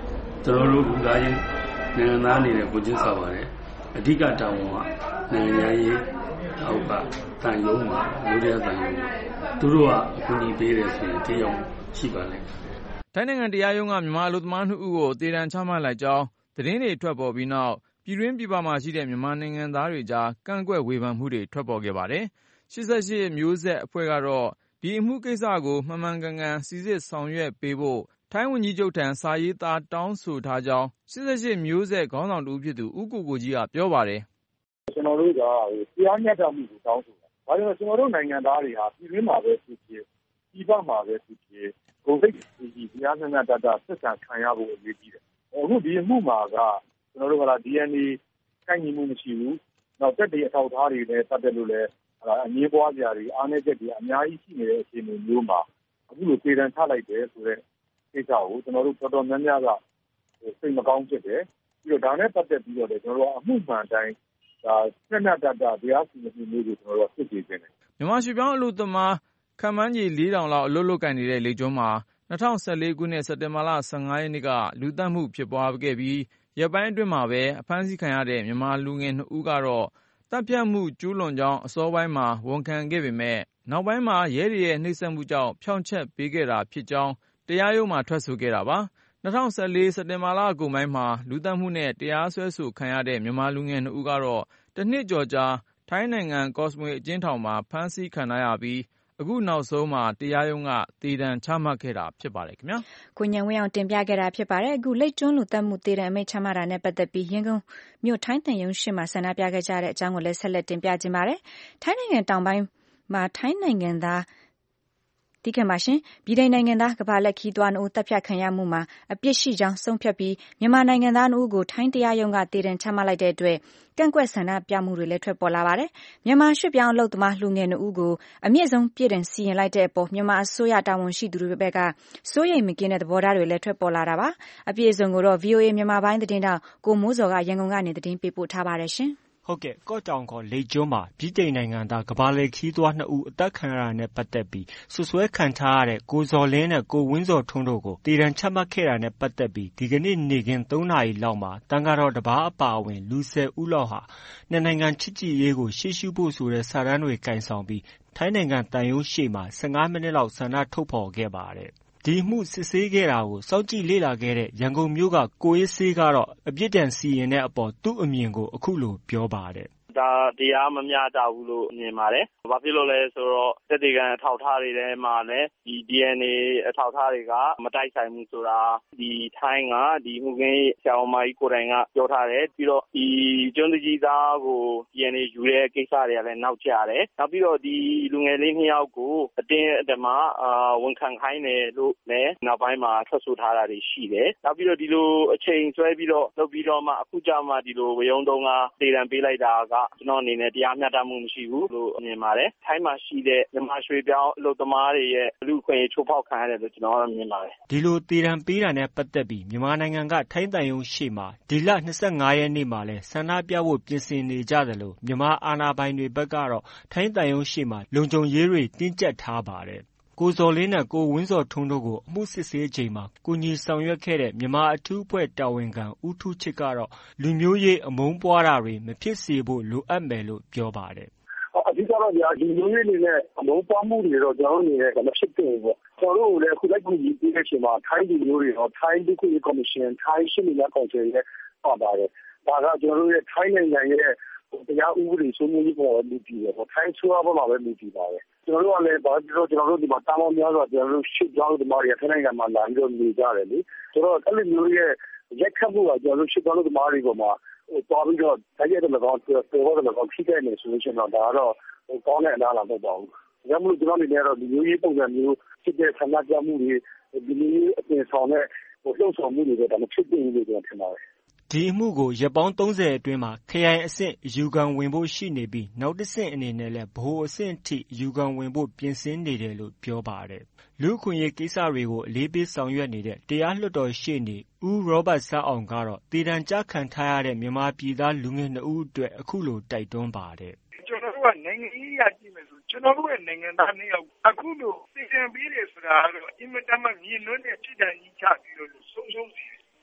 ကျွန်တော်တို့လူသားချင်းနိုင်ငံသားအနေနဲ့ကိုချင်းစားပါတယ်အဓိကတာဝန်ကနိုင်ငံရေးအောက်ကတန်ရုံးမှာလူတွေတန်ရုံးသူတို့ကအကူအညီပေးတယ်ဆိုရင်တရားရှိပါလိမ့်မယ်ထိုင်းနိုင်ငံတရားရုံးကမြန်မာအလုပ်သမား2ဦးကိုသေဒဏ်ချမှတ်လိုက်ကြောင်းသတင်းတွေထွက်ပေါ်ပြီးနောက်ပြည်တွင်းပြည်ပမှာရှိတဲ့မြန်မာနိုင်ငံသားတွေကြားကန့်ကွက်ဝေဖန်မှုတွေထွက်ပေါ်ခဲ့ပါတယ်။88မျိုးဆက်အဖွဲ့ကတော့ဒီအမှုကိစ္စကိုမှန်မှန်ကန်ကန်စိစစ်ဆောင်ရွက်ပေးဖို့ထိုင်းဝန်ကြီးချုပ်ထံစာရေးသားတောင်းဆိုထားကြောင်း88မျိုးဆက်ခေါင်းဆောင်တူဖြစ်သူဦးကိုကိုကြီးကပြောပါတယ်။ကျွန်တော်တို့ကတရားမျှတမှုကိုတောင်းဆိုတာ။ဒါကြောင့်ကျွန်တော်တို့နိုင်ငံသားတွေဟာပြည်တွင်းမှာပဲဖြစ်ဖြစ်ပြည်ပမှာပဲဖြစ်ဖြစ်ကိုယ်စိတ်ကြီးတရားမျှတဆက်ဆံခံရဖို့အရေးကြီးတယ်။အခုဒီအမှုမှာကကျွန်တော်တို့က DNA ကိုက်ညီမှုမရှိဘူး။နောက်တက်တဲ့အထောက်အထားတွေနဲ့ပတ်သက်လို့လည်းအငြင်းပွားကြတွေအားနည်းချက်တွေအများကြီးရှိနေတဲ့အခြေအနေမျိုးမှာအခုလိုပြည်တံချလိုက်တယ်ဆိုတဲ့ကိစ္စကိုကျွန်တော်တို့တော်တော်များများကစိတ်မကောင်းဖြစ်တယ်ပြီးတော့ဒါနဲ့ပတ်သက်ပြီးတော့လည်းကျွန်တော်တို့အမှုမှန်တိုင်းမျှမျှတတရားစီရင်မှုမျိုးကိုကျွန်တော်တို့ဖြစ်စေချင်တယ်မြန်မာရွှေပြောင်းအလုပ်သမားခန့်မှန်းကြီး4,000လောက်အလုပ်လုပ်ကိုင်နေတဲ့လေကျွန်းမှာ2014ခုနှစ်စက်တင်ဘာလ15ရက်နေ့ကလူသတ်မှုဖြစ်ပွားခဲ့ပြီးရက်ပိုင်းအတွင်းမှာပဲအဖမ်းဆီးခံရတဲ့မြန်မာလူငယ်2ဦးကတော့တပ်ဖြတ်မှုကျူးလွန်ကြောင်းအစောပိုင်းမှာဝန်ခံခဲ့ပေမဲ့နောက်ပိုင်းမှာရဲတွေရဲ့နှိပ်စက်မှုကြောင့်ဖြောင့်ချက်ပေးခဲ့တာဖြစ်ကြောင်းတရားရုံးမှာထွက်ဆိုခဲ့တာပါ2014စက်တင်ဘာလအကုန်ပိုင်းမှာလူသတ်မှုနဲ့တရားစွဲဆိုခံရတဲ့မြန်မာလူငယ်2ဦးကတော့တစ်နှစ်ကျော်ကြာထိုင်းနိုင်ငံကော့စမွေအကျဉ်းထောင်မှာဖမ်းဆီးခံရပြီးအခုနောက်ဆုံးမှာတရားရုံးကသေဒဏ်ချမှတ်ခဲ့တာဖြစ်ပါတယ်ခင်ဗျာကိုဉာဏ်ဝင်းအောင်တင်ပြခဲ့တာဖြစ်ပါတယ်အခုလိတ်ကျွန်းလူသတ်မှုသေဒဏ်အမိန့်ချမှတ်တာနဲ့ပတ်သက်ပြီးရန်ကုန်မြို့ထိုင်းတန်ယုံရှိမှာဆန္ဒပြခဲ့ကြတဲ့အကြောင်းကိုလည်းဆက်လက်တင်ပြခြင်းပါတယ်ထိုင်းနိုင်ငံတောင်ပိုင်းမှာထိုင်းနိုင်ငံသားဒီကမှာရှင်ပြည်ထိုင်နိုင်ငံသားကဘာလက်ခီးသွား2ဦးတပ်ဖြတ်ခံရမှုမှာအပြစ်ရှိကြောင်းဆုံးဖြတ်ပြီးမြန်မာနိုင်ငံသား2ဦးကိုထိုင်းတရားရုံးကသေဒဏ်ချမှတ်လိုက်တဲ့အတွက်ကန့်ကွက်ဆန္ဒပြမှုတွေလည်းထွက်ပေါ်လာပါတယ်မြန်မာရွှေ့ပြောင်းအလုပ်သမားလူငယ်2ဦးကိုအမြင့်ဆုံးပြည်တွင်စီရင်လိုက်တဲ့အပေါ်မြန်မာအစိုးရတာဝန်ရှိသူတွေဘက်ကစိုးရိမ်မကင်းတဲ့သဘောထားတွေလည်းထွက်ပေါ်လာတာပါအပြည့်အစုံကိုတော့ VOA မြန်မာပိုင်းသတင်းတောက်ကိုမိုးစော်ကရန်ကုန်ကနေသတင်းပေးပို့ထားပါတယ်ရှင်ဟုတ်ကဲ့ကော့တောင်ခေါ်လိတ်ကျွန်းမှာပြည်တိန်နိုင်ငံသားကဘာလေခီးသွား2ဦးအသက်ခံရတာနဲ့ပတ်သက်ပြီးဆွဆွဲခံထားရတဲ့ကိုဇော်လင်းနဲ့ကိုဝင်းဇော်ထွန်းတို့ကိုတည်တံချမှတ်ခဲ့တာနဲ့ပတ်သက်ပြီးဒီကနေ့နေ့ခင်း3နာရီလောက်မှာတန်ဃာတော်တစ်ပါးအပါအဝင်လူ10ဦးလောက်ဟာနှစ်နိုင်ငံချစ်ကြည်ရေးကိုရှေ့ရှုဖို့ဆိုတဲ့စာတမ်းတွေကင်ဆောင်ပြီးထိုင်းနိုင်ငံတန်ယုံရှေ့မှာ15မိနစ်လောက်ဆန္ဒထုတ်ဖော်ခဲ့ပါတယ်ဒီမှုစစ်ဆေးခဲ့တာကိုစောင့်ကြည့်လေ့လာခဲ့တဲ့ရန်ကုန်မြို့ကကိုရေးဆေးကတော့အပြစ်ဒဏ်စီရင်တဲ့အပေါ်သူ့အမြင်ကိုအခုလိုပြောပါတယ်ဒါတရားမမျှတဘူးလို့မြင်ပါတယ်။ဘာဖြစ်လို့လဲဆိုတော့သက်သေခံအထောက်အထားတွေထဲမှာလည်းဒီ DNA အထောက်အထားတွေကမတိုက်ဆိုင်ဘူးဆိုတာဒီထိုင်းကဒီမှုခင်းဆရာဝန်မကြီးကိုယ်တိုင်ကပြောထားတယ်။ပြီးတော့ဒီကျွန်းသူကြီးသားကို DNA ယူတဲ့ကိစ္စတွေကလည်းနောက်ကျတယ်။နောက်ပြီးတော့ဒီလူငယ်လေး2ယောက်ကိုအတင်းအဓမ္မဝန်ခံခိုင်းတယ်လို့လည်းနောက်ပိုင်းမှာထွက်ဆိုထားတာတွေရှိတယ်။နောက်ပြီးတော့ဒီလိုအချိန်ဆွဲပြီးတော့လုပ်ပြီးတော့မှအခုကြမှာဒီလိုဝေယုံတုံးကဒေသံပေးလိုက်တာကကျွန်တော်အနေနဲ့တရားမျှတမှုမရှိဘူးလို့မြင်ပါတယ်။ထိုင်းမှာရှိတဲ့မြန်မာရွှေပြောင်းအလုပ်သမားတွေရဲ့လူ့အခွင့်အရေးချိုးဖောက်ခံရတယ်လို့ကျွန်တော်မြင်ပါတယ်။ဒီလိုတည်တံပေးတာနဲ့ပတ်သက်ပြီးမြန်မာနိုင်ငံကထိုင်းတန်ယုံရှေ့မှာဒီလ25ရက်နေ့မှာလဲဆန္ဒပြဖို့ပြင်ဆင်နေကြတယ်လို့မြန်မာအာဏာပိုင်တွေဘက်ကတော့ထိုင်းတန်ယုံရှေ့မှာလုံခြုံရေးတွေတင်းကျပ်ထားပါတယ်။ကိုဇော်လင်းနဲ့ကိုဝင်းဇော်ထွန်းတို့ကိုအမှုစစ်ဆေးချိန်မှာကူညီဆောင်ရွက်ခဲ့တဲ့မြန်မာအထူးအဖွဲ့တာဝန်ခံဦးထူးချစ်ကတော့လူမျိုးရေးအမုန်းပွားတာတွေမဖြစ်စေဖို့လိုအပ်မယ်လို့ပြောပါတယ်အဓိကတော့ဒီလူမျိုးရေးတွေနဲ့အမုန်းပွားမှုတွေတော့ကျွန်တော်တို့အနေနဲ့မဖြစ်သင့်ဘူးပေါ့ကျွန်တော်တို့လည်းအခုလိုက်ကူညီပေးတဲ့အချိန်မှာထိုင်းလူမျိုးတွေရောထိုင်းလူခွင့်ကော်မရှင်ထိုင်းရှင်းနေတဲ့ကောင်စီရဲ့ပါပါတယ်ဒါကကျွန်တော်တို့ရဲ့ထိုင်းနိုင်ငံရဲ့တရားဥပဒေစိုးမိုးရေးပေါ်လူပြည်တယ်ထိုင်းဆိုအပေါ်မှာပဲလူပြည်ပါတယ်ကျွန်တော်တို့ကလည်းဘာဖြစ်လို့ကျွန်တော်တို့ဒီမှာတာမန်များဆိုကျွန်တော်တို့ရှစ်ကြောင်းဒီမှာရထိုင်းနိုင်ငံမှာလာပြီးတော့နေကြတယ်လေဆိုတော့အဲ့လိုမျိုးရဲ့ရက်ခတ်မှုကကျွန်တော်တို့ရှစ်ကြောင်းဒီမှာတွေပေါ်မှာတော်ပြီးတော့တိုက်ရိုက်တော့တော့တော်တော့ဖြစ်တဲ့နေဆိုလို့ရှိရင်တော့ဒါကတော့ကောင်းတဲ့အလားအလာမဟုတ်ပါဘူး။ဒါမှမဟုတ်ကျွန်တော်အနေနဲ့တော့ဒီမျိုးရေးပုံစံမျိုးဖြစ်တဲ့ဆန္ဒပြမှုတွေဒီမျိုးအပြင်ဆောင်တဲ့လှုပ်ဆောင်မှုတွေတော့ဒါမဖြစ်သင့်ဘူးလို့ကျွန်တော်ထင်ပါတယ်။ဒီအမှုကိုရက်ပေါင်း30အတွင်းမှာခရိုင်အဆင့်အယူခံဝင်ဖို့ရှိနေပြီးနောက်တစ်ဆင့်အနေနဲ့လည်းဗဟိုအဆင့်အထိအယူခံဝင်ဖို့ပြင်ဆင်နေတယ်လို့ပြောပါတယ်။လူ့အခွင့်အရေးကိစ္စတွေကိုအလေးပေးဆောင်ရွက်နေတဲ့တရားလွှတ်တော်ရှေ့နေဦးရောဘတ်ဆန်းအောင်ကတော့တည်တံကျခံထားရတဲ့မြန်မာပြည်သားလူငယ်2ဦးအတွက်အခုလိုတိုက်တွန်းပါတယ်။ကျွန်တော်တို့ကနိုင်ငံရေးရကြည့်မယ်ဆိုကျွန်တော်တို့ရဲ့နိုင်ငံသား2ယောက်အခုလိုတည်တံပေးတယ်ဆိုတာကတော့အင်မတန်မှမြင်လွန်းတဲ့ပြည်ထောင်ကြီးချပြီးလို့ဆုံးရှုံးစီတယ်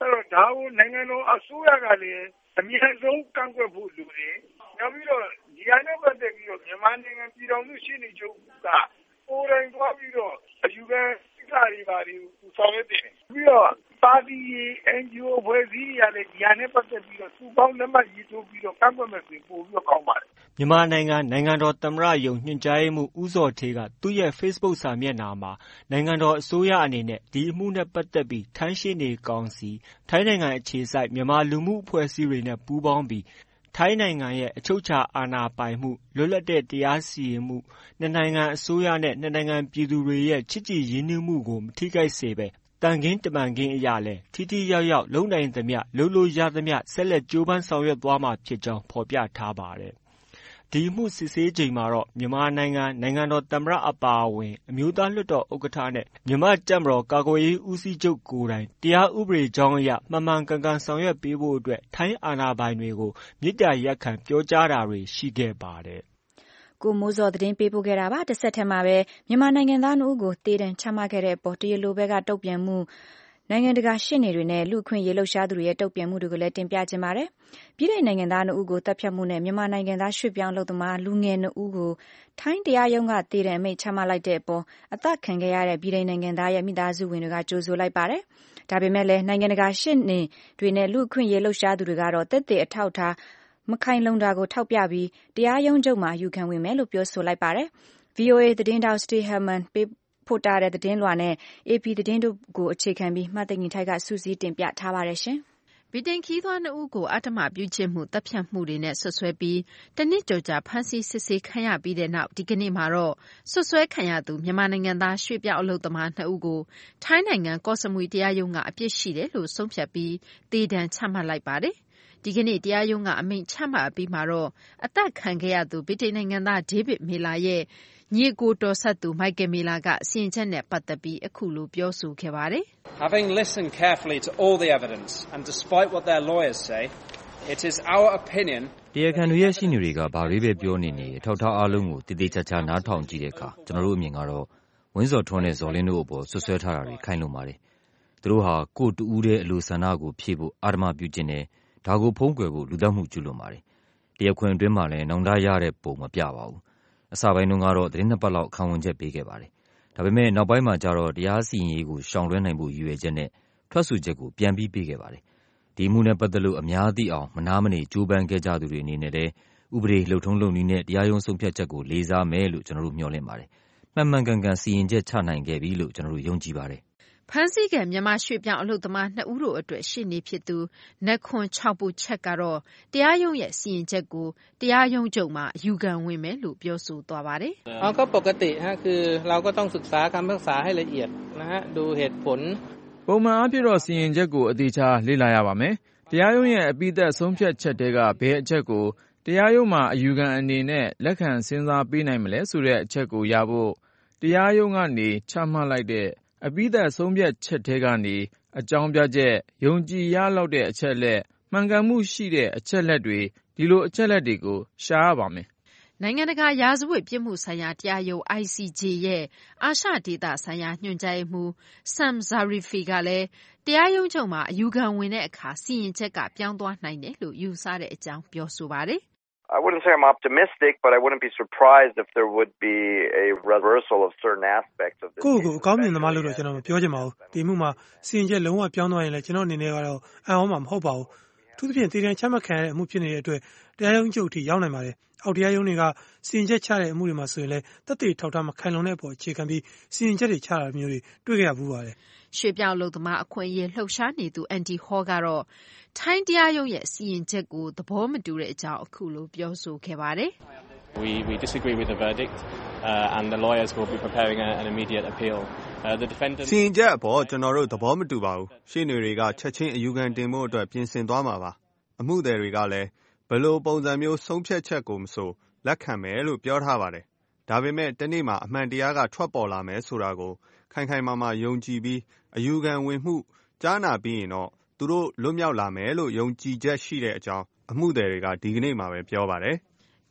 တော့ဒါကိုနိုင်ငံတော်အစိုးရကလည်းအမြင့်ဆုံးကန့်ကွက်ဖို့လိုတယ်နောက်ပြီးတော့ဒီအနဲ့ပတ်သက်ပြီးတော့မြန်မာနိုင်ငံပြည်တော်စုရှင်းနေချုပ်ကကိုယ်တိုင်သွားပြီးတော့အယူခံကိစ္စတွေပါတွေကိုဆောင်ရွက်တယ်ပြီးတော့ပါတီ NGO ဖွဲ့စည်းရတဲ့ဒီအနဲ့ပတ်သက်ပြီးတော့သူပေါင်းလက်မှတ်ရေးထိုးပြီးတော့ကန့်ကွက်မယ်ဆိုပို့ပြီးတော့ကောင်းပါတယ်မြန်မာနိုင်ငံတော်သမ္မတရုံးညွှန်ကြားရေးမှူးဦးဇော်ဌေးကသူ့ရဲ့ Facebook စာမျက်နှာမှာနိုင်ငံတော်အစိုးရအနေနဲ့ဒီအမှုနဲ့ပတ်သက်ပြီးထိုင်းရှေ့နေကောင်စီထိုင်းနိုင်ငံအခြေစိုက်မြန်မာလူမှုအဖွဲ့အစည်းတွေနဲ့ပူးပေါင်းပြီးထိုင်းနိုင်ငံရဲ့အချုပ်အခြာအာဏာပိုင်မှုလွတ်လပ်တဲ့တရားစီရင်မှုနှစ်နိုင်ငံအစိုးရနဲ့နှစ်နိုင်ငံပြည်သူတွေရဲ့ချစ်ကြည်ရင်းနှီးမှုကိုမထိခိုက်စေဘဲတန်ခင်းတမန်ခင်းအရာလဲထိထိရောက်ရောက်လုပ်နိုင်သမျှလုပ်လို့ရသမျှဆက်လက်ကြိုးပမ်းဆောင်ရွက်သွားမှာဖြစ်ကြောင်းဖော်ပြထားပါတယ်ဒီမှုစစ်ဆေးချိန်မှာတော့မြန်မာနိုင်ငံတော်သမ္မတအပါအဝင်အမျိုးသားလွှတ်တော်ဥက္ကဋ္ဌနဲ့မြန်မာတပ်မတော်ကာကွယ်ရေးဦးစီးချုပ်ကိုယ်တိုင်တရားဥပဒေကြောင်းအရမှန်မှန်ကန်ကန်ဆောင်ရွက်ပေးဖို့အတွက်ထိုင်းအာဏာပိုင်တွေကိုမေတ္တာရပ်ခံပြောကြားတာတွေရှိခဲ့ပါတယ်ကိုမိုးစောသတင်းပေးပို့ခဲ့တာပါတစ်ဆက်တည်းမှာပဲမြန်မာနိုင်ငံသား2ဦးကိုတေတံချမှတ်ခဲ့တဲ့အပေါ်တရားလိုဘက်ကတုံ့ပြန်မှုနိုင်ငံတကာရှေ့နေတွေနဲ့လူ့အခွင့်အရေးလှုပ်ရှားသူတွေရဲ့တုံ့ပြန်မှုတွေကိုလည်းတင်ပြခြင်းပါတယ်။ပြည်ထောင်နိုင်ငံသား2ဦးကိုတပ်ဖြတ်မှုနဲ့မြန်မာနိုင်ငံသားရွှေ့ပြောင်းလုပ်သမားလူငယ်2ဦးကိုထိုင်းတရားရုံးကတေတံအမိန့်ချမှတ်လိုက်တဲ့အပေါ်အသက်ခံခဲ့ရတဲ့ပြည်ထောင်နိုင်ငံသားရဲ့မိသားစုဝင်တွေကကြိုဆိုလိုက်ပါတယ်။ဒါပေမဲ့လည်းနိုင်ငံတကာရှေ့နေတွေနဲ့လူ့အခွင့်အရေးလှုပ်ရှားသူတွေကတော့တက်တဲ့အထောက်အထားမခိုင်လုံတာကိုထောက်ပြပြီးတရားရုံးချုပ်မှာယူခံဝင်မယ်လို့ပြောဆိုလိုက်ပါတယ်။ VOA သတင်းတောက် Steve Herman ပို့တာတဲ့သတင်းလွှာနဲ့ AP သတင်းတို့ကိုအခြေခံပြီးမှတ်သိငင်ထိုက်ကစူးစီးတင်ပြထားပါတယ်ရှင်။ဗြိတိန်ခီးသွွား2ဦးကိုအဓမ္မပြုကျင့်မှုတပ်ဖြတ်မှုတွေနဲ့ဆွဆွဲပြီးတနစ်ကြော်ကြာဖမ်းဆီးစစ်ဆေးခံရပြီးတဲ့နောက်ဒီကနေ့မှာတော့ဆွဆွဲခံရသူမြန်မာနိုင်ငံသားရွှေ့ပြောင်းအလုပ်သမား2ဦးကိုထိုင်းနိုင်ငံကော့စမွီတရားရုံးကအပြစ်ရှိတယ်လို့ဆုံးဖြတ်ပြီးတေတံချမှတ်လိုက်ပါတယ်။ဒီကနေ့တရားရုံးကအမိန့်ချမှတ်အပြီးမှာတော့အသက်ခံခဲ့ရသူဗြိတိန်နိုင်ငံသားဒေးဗစ်မီလာရဲ့ညီကိုတော်ဆက်သူမိုက်ကယ်မီလာကစီရင်ချက်နဲ့ပတ်သက်ပြီးအခုလိုပြောဆိုခဲ့ပါတယ်။ Having listened carefully to all the evidence and despite what their lawyers say, it is our opinion တရားခံတွေရဲ့ရှင်းနေတွေကဘာတွေပဲပြောနေအထောက်ထားအားလုံးကိုတည်တည်ချာချာနားထောင်ကြည့်တဲ့အခါကျွန်တော်တို့အမြင်ကတော့ဝင်းစော်ထွန်းနဲ့ဇော်လင်းတို့အပေါ်ဆွဆွဲထားတာတွေခိုင်လုံပါတယ်။သူတို့ဟာကိုယ်တူးတဲ့အလိုဆန္ဒကိုဖြည့်ဖို့အာဓမပြုကျင့်တယ်ဒါကိုဖုံးကွယ်ဖို့လူသတ်မှုကျူးလွန်ပါတယ်။တရားခွင်အတွင်းမှာလည်းနောင်တရတဲ့ပုံမပြပါဘူး။အစပိုင်းတုန်းကတော့သတင်း2ပတ်လောက်ခံဝန်ချက်ပေးခဲ့ပါတယ်။ဒါပေမဲ့နောက်ပိုင်းမှာကျတော့တရားစီရင်ရေးကိုရှောင်လွှဲနိုင်ဖို့ရည်ရွယ်ချက်နဲ့ထွက်ဆိုချက်ကိုပြန်ပြီးပေးခဲ့ပါတယ်။ဒီမှုနဲ့ပတ်သက်လို့အများသိအောင်မနာမနေကြိုးပမ်းခဲ့ကြသူတွေအနေနဲ့လည်းဥပဒေလှုပ်ထုံးလုပ်နည်းနဲ့တရားရုံးဆုံးဖြတ်ချက်ကိုလေးစားမယ်လို့ကျွန်တော်တို့မျှော်လင့်ပါတယ်။မှန်မှန်ကန်ကန်စီရင်ချက်ချနိုင်ခဲ့ပြီလို့ကျွန်တော်တို့ယုံကြည်ပါတယ်ဖမ်းဆီးခံမြန်မာရွှေ့ပြောင်းအလုပ်သမား2ဦးတို့အတွက်ရှေ့နေဖြစ်သူနက်ခွန်6ပုချက်ကတော့တရားရုံးရဲ့စီရင်ချက်ကိုတရားရုံးချုပ်မှာယူခံဝင်မယ်လို့ပြောဆိုသွားပါတယ်။ก็ปกติฮะคือเราก็ต้องศึกษาคำพิพากษาให้ละเอียดนะฮะดูเหตุผลပုံမှန်အဖြစ်တော့စီရင်ချက်ကိုအသေးချာလေ့လာရပါမယ်။တရားရုံးရဲ့အပြီးသက်ဆုံးဖြတ်ချက်တွေကဘယ်အချက်ကိုတရားရုံးမှာအယူခံအနေနဲ့လက်ခံစဉ်းစားပေးနိုင်မလဲဆိုတဲ့အချက်ကိုရဖို့တရားရုံးကနေချမှတ်လိုက်တဲ့အပြီးသက်ဆုံးဖြတ်ချက်ထဲကနေအကြောင်းပြချက်ယုံကြည်ရလောက်တဲ့အချက်လက်မှန်ကန်မှုရှိတဲ့အချက်လက်တွေဒီလိုအချက်လက်တွေကိုရှာရပါမယ်နိုင်ငံတကာရာဇဝတ်ပြစ်မှုဆိုင်ရာတရားရုံး ICJ ရဲ့အာရှဒေသဆိုင်ရာညွှန်ကြားရေးမှူး Sam Zarifi ကလည်းတရားရုံးချုပ်မှာအယူခံဝင်တဲ့အခါစီရင်ချက်ကပြောင်းသွားနိုင်တယ်လို့ယူဆတဲ့အကြောင်းပြောဆိုပါတယ် I wouldn't say I'm optimistic, but I wouldn't be surprised if there would be a reversal of certain aspects of this. ကိုအကောင်းမြင်သမားလို့တော့ကျွန်တော်မပြောချင်ပါဘူး။ဒီမှုမှာစီရင်ချက်လုံးဝပြောင်းသွားရင်လည်းကျွန်တော်အနေနဲ့ကတော့အံ့ဩမှာမဟုတ်ပါဘူး။အထူးသဖြင့်တည်တံချမှတ်ခံရတဲ့အမှုဖြစ်နေတဲ့အတွက်တရားရုံးချုပ်အထိရောက်နိုင်ပါတယ်။အောက်တရားရုံးတွေကစီရင်ချက်ချတဲ့အမှုတွေမှာဆိုရင်လည်းသက်သေထောက်ထားမခိုင်လုံတဲ့အပေါ်အခြေခံပြီးစီရင်ချက်တွေချတာမျိုးတွေတွေ့ကြရဘူးပါတယ်။ရွှေပြောင်းလုပ်သမားအခွင့်အရေးလှုပ်ရှားနေသူ Andy Hall ကတော့ထိုင်းတရားရုံးရဲ့စီရင်ချက်ကိုသဘောမတူတဲ့အကြောင်းအခုလိုပြောဆိုခဲ့ပါတယ်။ We disagree with the verdict and the lawyers will be preparing an immediate appeal. The defendant စီရင်ချက်အပေါ်ကျွန်တော်တို့သဘောမတူပါဘူး။ရှေ့နေတွေကချက်ချင်းအယူခံတင်ဖို့အတွက်ပြင်ဆင်သွားမှာပါ။အမှုသည်တွေကလည်းဘယ်လိုပုံစံမျိုးဆုံးဖြတ်ချက်ကိုမဆိုလက်ခံမယ်လို့ပြောထားပါတယ်။ဒါပေမဲ့တနေ့မှာအမှန်တရားကထွက်ပေါ်လာမယ်ဆိုတာကိုခိုင်ခိုင်မာမာယုံကြည်ပြီးအယူခံဝင်မှုကြားနာပြီးရင်တော့သူတို့လွတ်မြောက်လာမယ်လို့ယုံကြည်ချက်ရှိတဲ့အကြောင်းအမှုသည်တွေကဒီကနေ့မှာပဲပြောပါတယ်။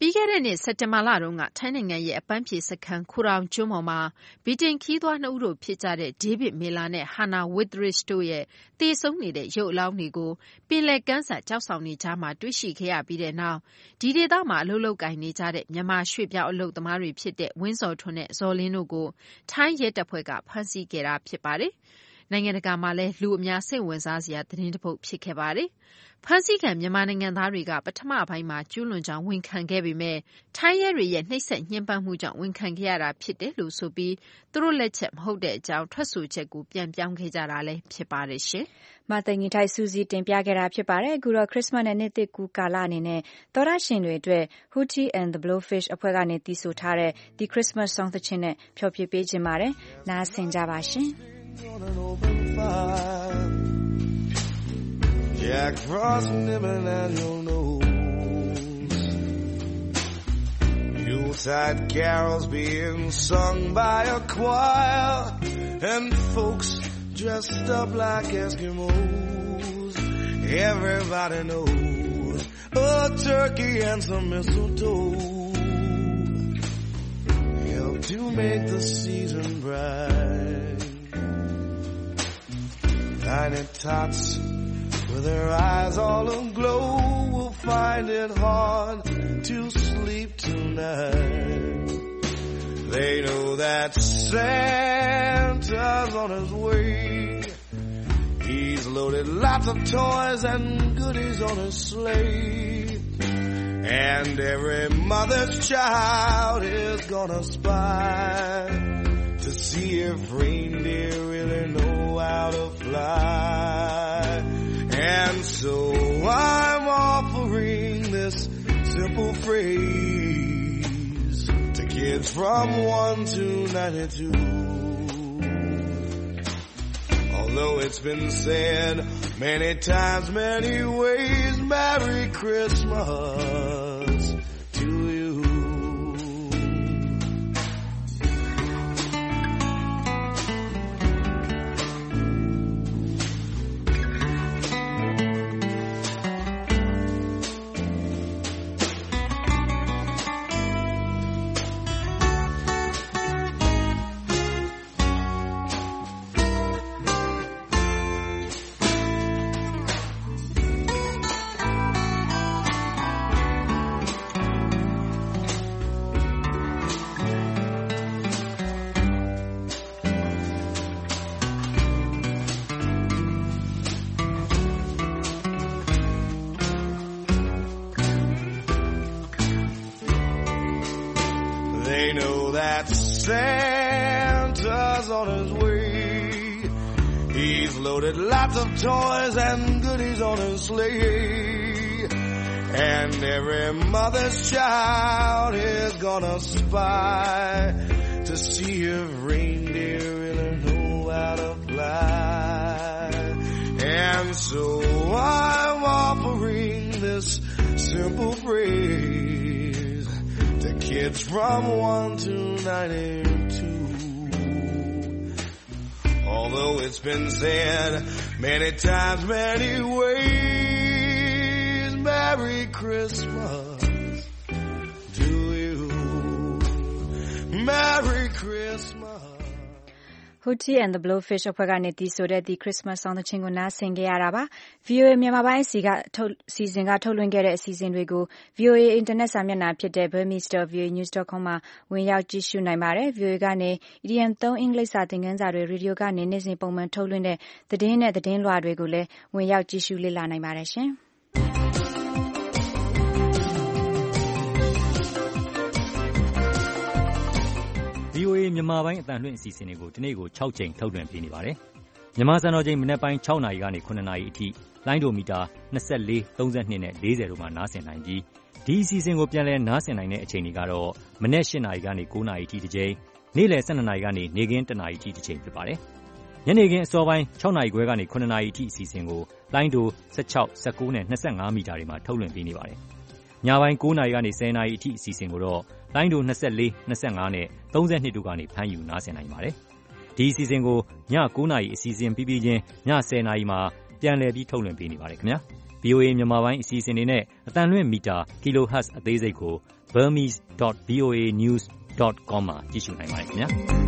ပြီးခဲ့တဲ့နှစ်စက်တင်ဘာလတုန်းကထိုင်းနိုင်ငံရဲ့အပန်းဖြေစခန်းခူရောင်ကျွန်းပေါ်မှာဗြိတိန်ခီးသွား2ဦးတို့ဖြစ်ကြတဲ့ဒေးဗစ်မီလာနဲ့ဟာနာဝစ်ရစ်တို့ရဲ့သေဆုံးနေတဲ့ရုပ်အလောင်းတွေကိုပင်လယ်ကမ်းစပ်ကျောက်ဆောင်တွေကြားမှာတွေ့ရှိခဲ့ရပြီးတဲ့နောက်ဒီဒေသမှာအလုပ်လုပ်ကိုင်နေကြတဲ့မြန်မာရွှေ့ပြောင်းအလုပ်သမားတွေဖြစ်တဲ့ဝင်းဇော်ထွန်းနဲ့ဇော်လင်းတို့ကိုထိုင်းရဲတပ်ဖွဲ့ကဖမ်းဆီးခဲ့တာဖြစ်ပါတယ်။နိုင်ငံတကာမှာလည်းလူအများစိတ်ဝင်စားစရာသတင်းတစ်ပုဒ်ဖြစ်ခဲ့ပါတယ်။ဖမ်းဆီးခံမြန်မာနိုင်ငံသားတွေကပထမပိုင်းမှာကျူးလွန်ကြောင်းဝန်ခံခဲ့ပေမဲ့ထိုင်းရဲတွေရဲ့နှိပ်စက်ညှဉ်းပန်းမှုကြောင့်ဝန်ခံခဲ့ရတာဖြစ်တယ်လို့ဆိုပြီးသူတို့လက်ချက်မဟုတ်တဲ့အကြောင်းထွက်ဆိုချက်ကိုပြန်ပြောင်းခဲ့ကြတာလည်းဖြစ်ပါတယ်ရှင်။မသိင်္ဂီထိုက်စူးစီးတင်ပြခဲ့တာဖြစ်ပါတယ်။အခုတော့ခရစ်စမတ်နဲ့နှစ်သစ်ကူးကာလအနေနဲ့သောရရှင်တွေအတွက် Hootie and the Blowfish အဖွဲ့ကနေတည်ဆိုထားတဲ့ The Christmas Song သချင်းနဲ့ဖျော်ဖြေပေးခြင်းပါတယ်။နားဆင်ကြပါရှင်။ Jack Frost nibbling at your nose, Yuletide carols being sung by a choir, and folks dressed up like Eskimos. Everybody knows a turkey and some mistletoe help to make the season bright. Tiny tots with their eyes all aglow will find it hard to sleep tonight. They know that Santa's on his way. He's loaded lots of toys and goodies on his sleigh. And every mother's child is gonna spy to see if reindeer really know how to fly. And so I'm offering this simple phrase to kids from 1 to 92. Although it's been said many times, many ways, Merry Christmas to you. They know that Santa's on his way. He's loaded lots of toys and goodies on his sleigh. And every mother's child is gonna spy to see if reindeer really know how to fly. And so I'm offering this simple phrase to kids from 1 to 92. Although it's been said many times, many ways, Merry Christmas to you. Merry Christmas. Hootie and the Blowfish အဖွဲ့ကနေတည်ဆိုတဲ့ The Christmas Song သချင်းကိုနားဆင်ကြရတာပါ။ VOA မြန်မာပိုင်းစီစဉ်ကထုတ်လွှင့်ခဲ့တဲ့အစီအစဉ်တွေကို VOA အင်တာနက်စာမျက်နှာဖြစ်တဲ့ burmese.voanews.com မှာဝင်ရောက်ကြည့်ရှုနိုင်ပါတယ်။ VOA ကနေ idiom 3 အင်္ဂလိပ်စာသင်ခန်းစာတွေရေဒီယိုကနေနေ့စဉ်ပုံမှန်ထုတ်လွှင့်တဲ့သတင်းနဲ့သတင်းလွှာတွေကိုလည်းဝင်ရောက်ကြည့်ရှုလေ့လာနိုင်ပါတယ်ရှင်။ VOA မြန်မာပိုင်းအသံလွှင့်အစီအစဉ်တွေကိုဒီနေ့ကို6ချိန်ထုတ်လွှင့်ပေးနေပါတယ်။မြန်မာစံတော်ချိန်မနက်ပိုင်း6နာရီကနေ9နာရီအထိလိုင်းဒိုမီတာ24, 32နဲ့40တို့မှာနားဆင်နိုင်ပြီးဒီအစီအစဉ်ကိုပြန်လည်နားဆင်နိုင်တဲ့အချိန်တွေကတော့မနက်8နာရီကနေ9နာရီအထိတစ်ချိန်၊နေ့လယ်12နာရီကနေနေ့ခင်း1နာရီအထိတစ်ချိန်ဖြစ်ပါတယ်။ညနေခင်းအစောပိုင်း6နာရီခွဲကနေ9နာရီအထိအစီအစဉ်ကိုလိုင်းဒို16, 19နဲ့25မီတာတွေမှာထုတ်လွှင့်ပေးနေပါတယ်။ညပိုင်း9နာရီကနေ10နာရီအထိအစီအစဉ်ကိုတော့လိုင်းဒို24, 25နဲ့32တို့ကနေဖမ်းယူနားဆင်နိုင်ပါတယ်။ဒီအစီအစဉ်ကိုည9နာရီအစီအစဉ်ပြီးပြီးချင်းည10နာရီမှာပြန်လည်ပြီးထုတ်လွှင့်ပေးနေပါတယ်ခင်ဗျာ။ VOA မြန်မာပိုင်းအစီအစဉ်တွေနဲ့အသံလွှင့်မီတာ kilohertz အသေးစိတ်ကို burmese.voanews.com မှာကြည့်ရှုနိုင်ပါတယ်ခင်ဗျာ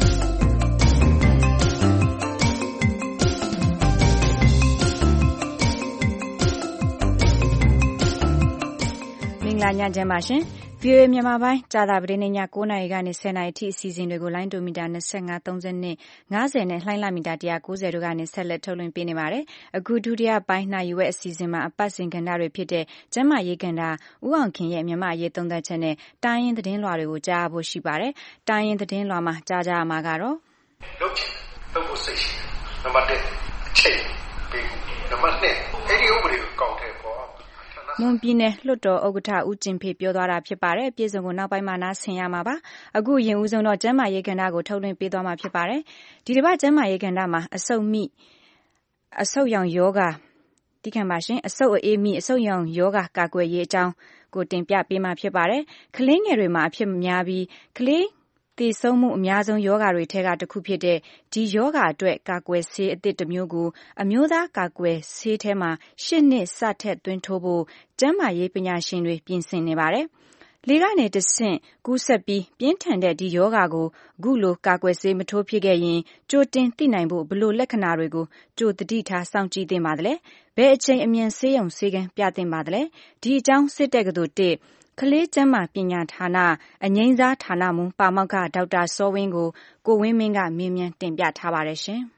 မင်္ဂလာညချမ်းပါရှင် VOA မြန်မာပိုင်းကြာသပတေးနေ့ည9:00 နာရီကနေ10:00 နာရီအထိအစီအစဉ်တွေကိုလိုင်းဒိုမီတာ25 30နဲ့50နဲ့လှိုင်းလမီတာ190တို့ကနေဆက်လက်ထုတ်လွှင့်ပေးနေပါတယ်။အခုဒုတိယပိုင်းနိုင်ရွက်အစီအစဉ်မှာအပတ်စဉ်ကဏ္ဍတွေဖြစ်တဲ့ကျန်းမာရေးကဏ္ဍဦးအောင်ခင်ရဲ့မြန်မာရေးသုံးသပ်ချက်နဲ့တိုင်းရင်းသတင်းလွှာတွေကိုကြားဖို့ရှိပါတယ်။တိုင်းရင်းသတင်းလွှာမှာကြားကြရမှာကတော့လုပ်ဖို့စိတ်ရှိနံပါတ်1အချိန်ပေးနံပါတ်2အဲ့ဒီဥပဒေကိုကောက်တဲ့ပေါ့မွန်ပြည်နယ်လွှတ်တော်ဥက္ကဋ္ဌဦးကျင်ဖေပြောသွားတာဖြစ်ပါတယ်။ပြည်စုံကိုနောက်ပိုင်းမှာနားဆင်ရမှာပါ။အခုရင်ဦးဆုံးတော့ကျန်းမာရေးကဏ္ဍကိုထုတ်လွှင့်ပေးသွားမှာဖြစ်ပါတယ်။ဒီတစ်ပတ်ကျန်းမာရေးကဏ္ဍမှာအဆုတ်ရောင်ယောဂတိခံပါရှင်အဆုတ်အေးမိအဆုတ်ရောင်ယောဂကာကွယ်ရေးအကြောင်းကိုတင်ပြပေးမှာဖြစ်ပါတယ်။ကလေးငယ်တွေမှာအဖြစ်များပြီးကလေးသေဆုံးမှုအများဆုံးယောဂတွေထဲကတစ်ခုဖြစ်တဲ့ဒီယောဂအတွက်ကာကွယ်ဆေးအသစ်တစ်မျိုးကိုအမျိုးသားကာကွယ်ဆေးထဲမှာ8 နှစ်စထက်သွင်းထိုးဖို့ကျန်းမာရေးပညာရှင်တွေပြင်ဆင်နေပါတယ်။လေကနေတဆင့်ကူးစက်ပြီးပြင်းထန်တဲ့ဒီယောဂကိုအခုလိုကာကွယ်ဆေးမထိုးဖြစ်ခဲ့ရင်ကြိုတင်သိနိုင်ဖို့ဘလို့လက္ခဏာတွေကိုကြိုသတိထားစောင့်ကြည့်သင့်ပါသလဲ။ဘယ်အချိန်အမြန်ဆေးရုံဆေးခန်းပြသင့်ပါသလဲ။ဒီအကြောင်းစစ်တက္ကသိုလ်1ကလေးကျန်းမာပညာဌာနအငြိမ်းစားဌာနမှပါမောက္ခဒေါက်တာစောဝင်းကိုကိုဝင်းမင်းကမေးမြန်းတင်ပြထားပါတယ်ရှင်။